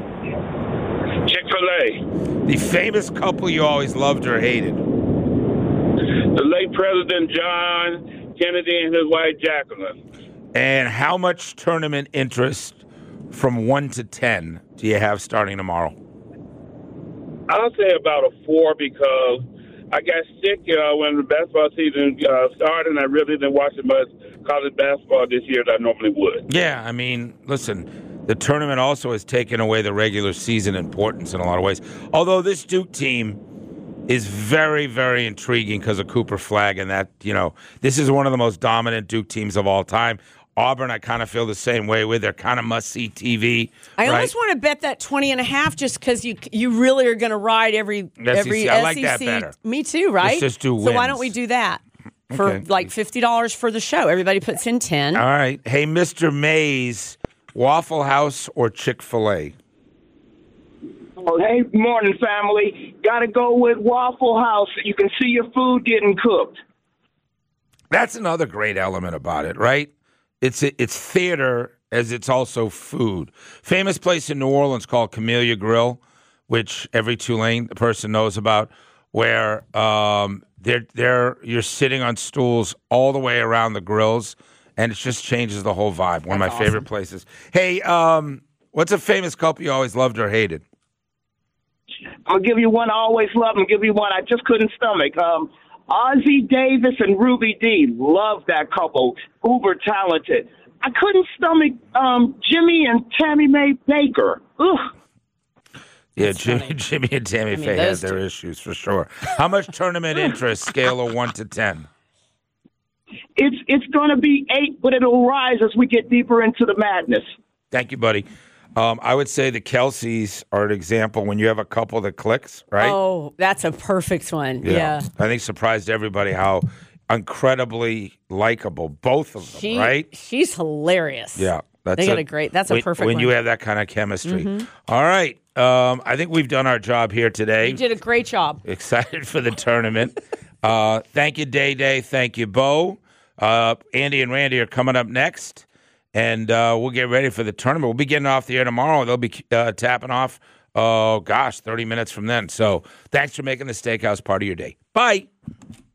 Chick-fil-A. The famous couple you always loved or hated? The late President John Kennedy and his wife Jacqueline. And how much tournament interest from one to ten do you have starting tomorrow? I'll say about a four because I got sick uh, when the basketball season uh, started, and I really didn't watch as much college basketball this year as I normally would. Yeah, I mean, listen, the tournament also has taken away the regular season importance in a lot of ways. Although this Duke team is very, very intriguing because of Cooper Flagg and that, you know, this is one of the most dominant Duke teams of all time. Auburn, I kind of feel the same way with. They're kind of must-see T V. I right? almost want to bet that twenty and a half just because you you really are going to ride every every I like S E C. that better. Me too, right? Let's just do So why wins. don't we do that for Okay. like fifty dollars for the show? Everybody puts in ten. All right. Hey, Mister Mays, Waffle House or Chick-fil-A? Oh, hey, morning, family. Got to go with Waffle House. You can see your food getting cooked. That's another great element about it, right? It's it's theater as it's also food. Famous place in New Orleans called Camellia Grill, which every Tulane person knows about, where um, they're they're you're sitting on stools all the way around the grills, and it just changes the whole vibe. One That's of my favorite places. Hey, um, what's a famous couple you always loved or hated? I'm going to give you one I always loved and give you one I just couldn't stomach. Um, Ozzie Davis and Ruby Dee. Love that couple. Uber talented. I couldn't stomach um, Jimmy and Tammy Mae Baker. Ugh. Yeah, Jimmy, Jimmy and Tammy I mean, Faye had those their two. issues for sure. How much tournament interest, scale of one to ten? It's it's going to be eight, but it'll rise as we get deeper into the madness. Thank you, buddy. Um, I would say the Kelseys are an example when you have a couple that clicks, right? Oh, that's a perfect one. Yeah. I think surprised everybody how incredibly likable both of them, She, right? She's hilarious. Yeah. That's They got a great- that's a when, perfect When one. you have that kind of chemistry. Mhm. All right. Um, I think we've done our job here today. You did a great job. Excited for the tournament. uh, thank you, Day Day. Thank you, Bo. Uh, Andy and Randy are coming up next, and uh, we'll get ready for the tournament. We'll be getting off the air tomorrow. They'll be uh, tapping off, oh, gosh, thirty minutes from then. So thanks for making the Steakhouse part of your day. Bye.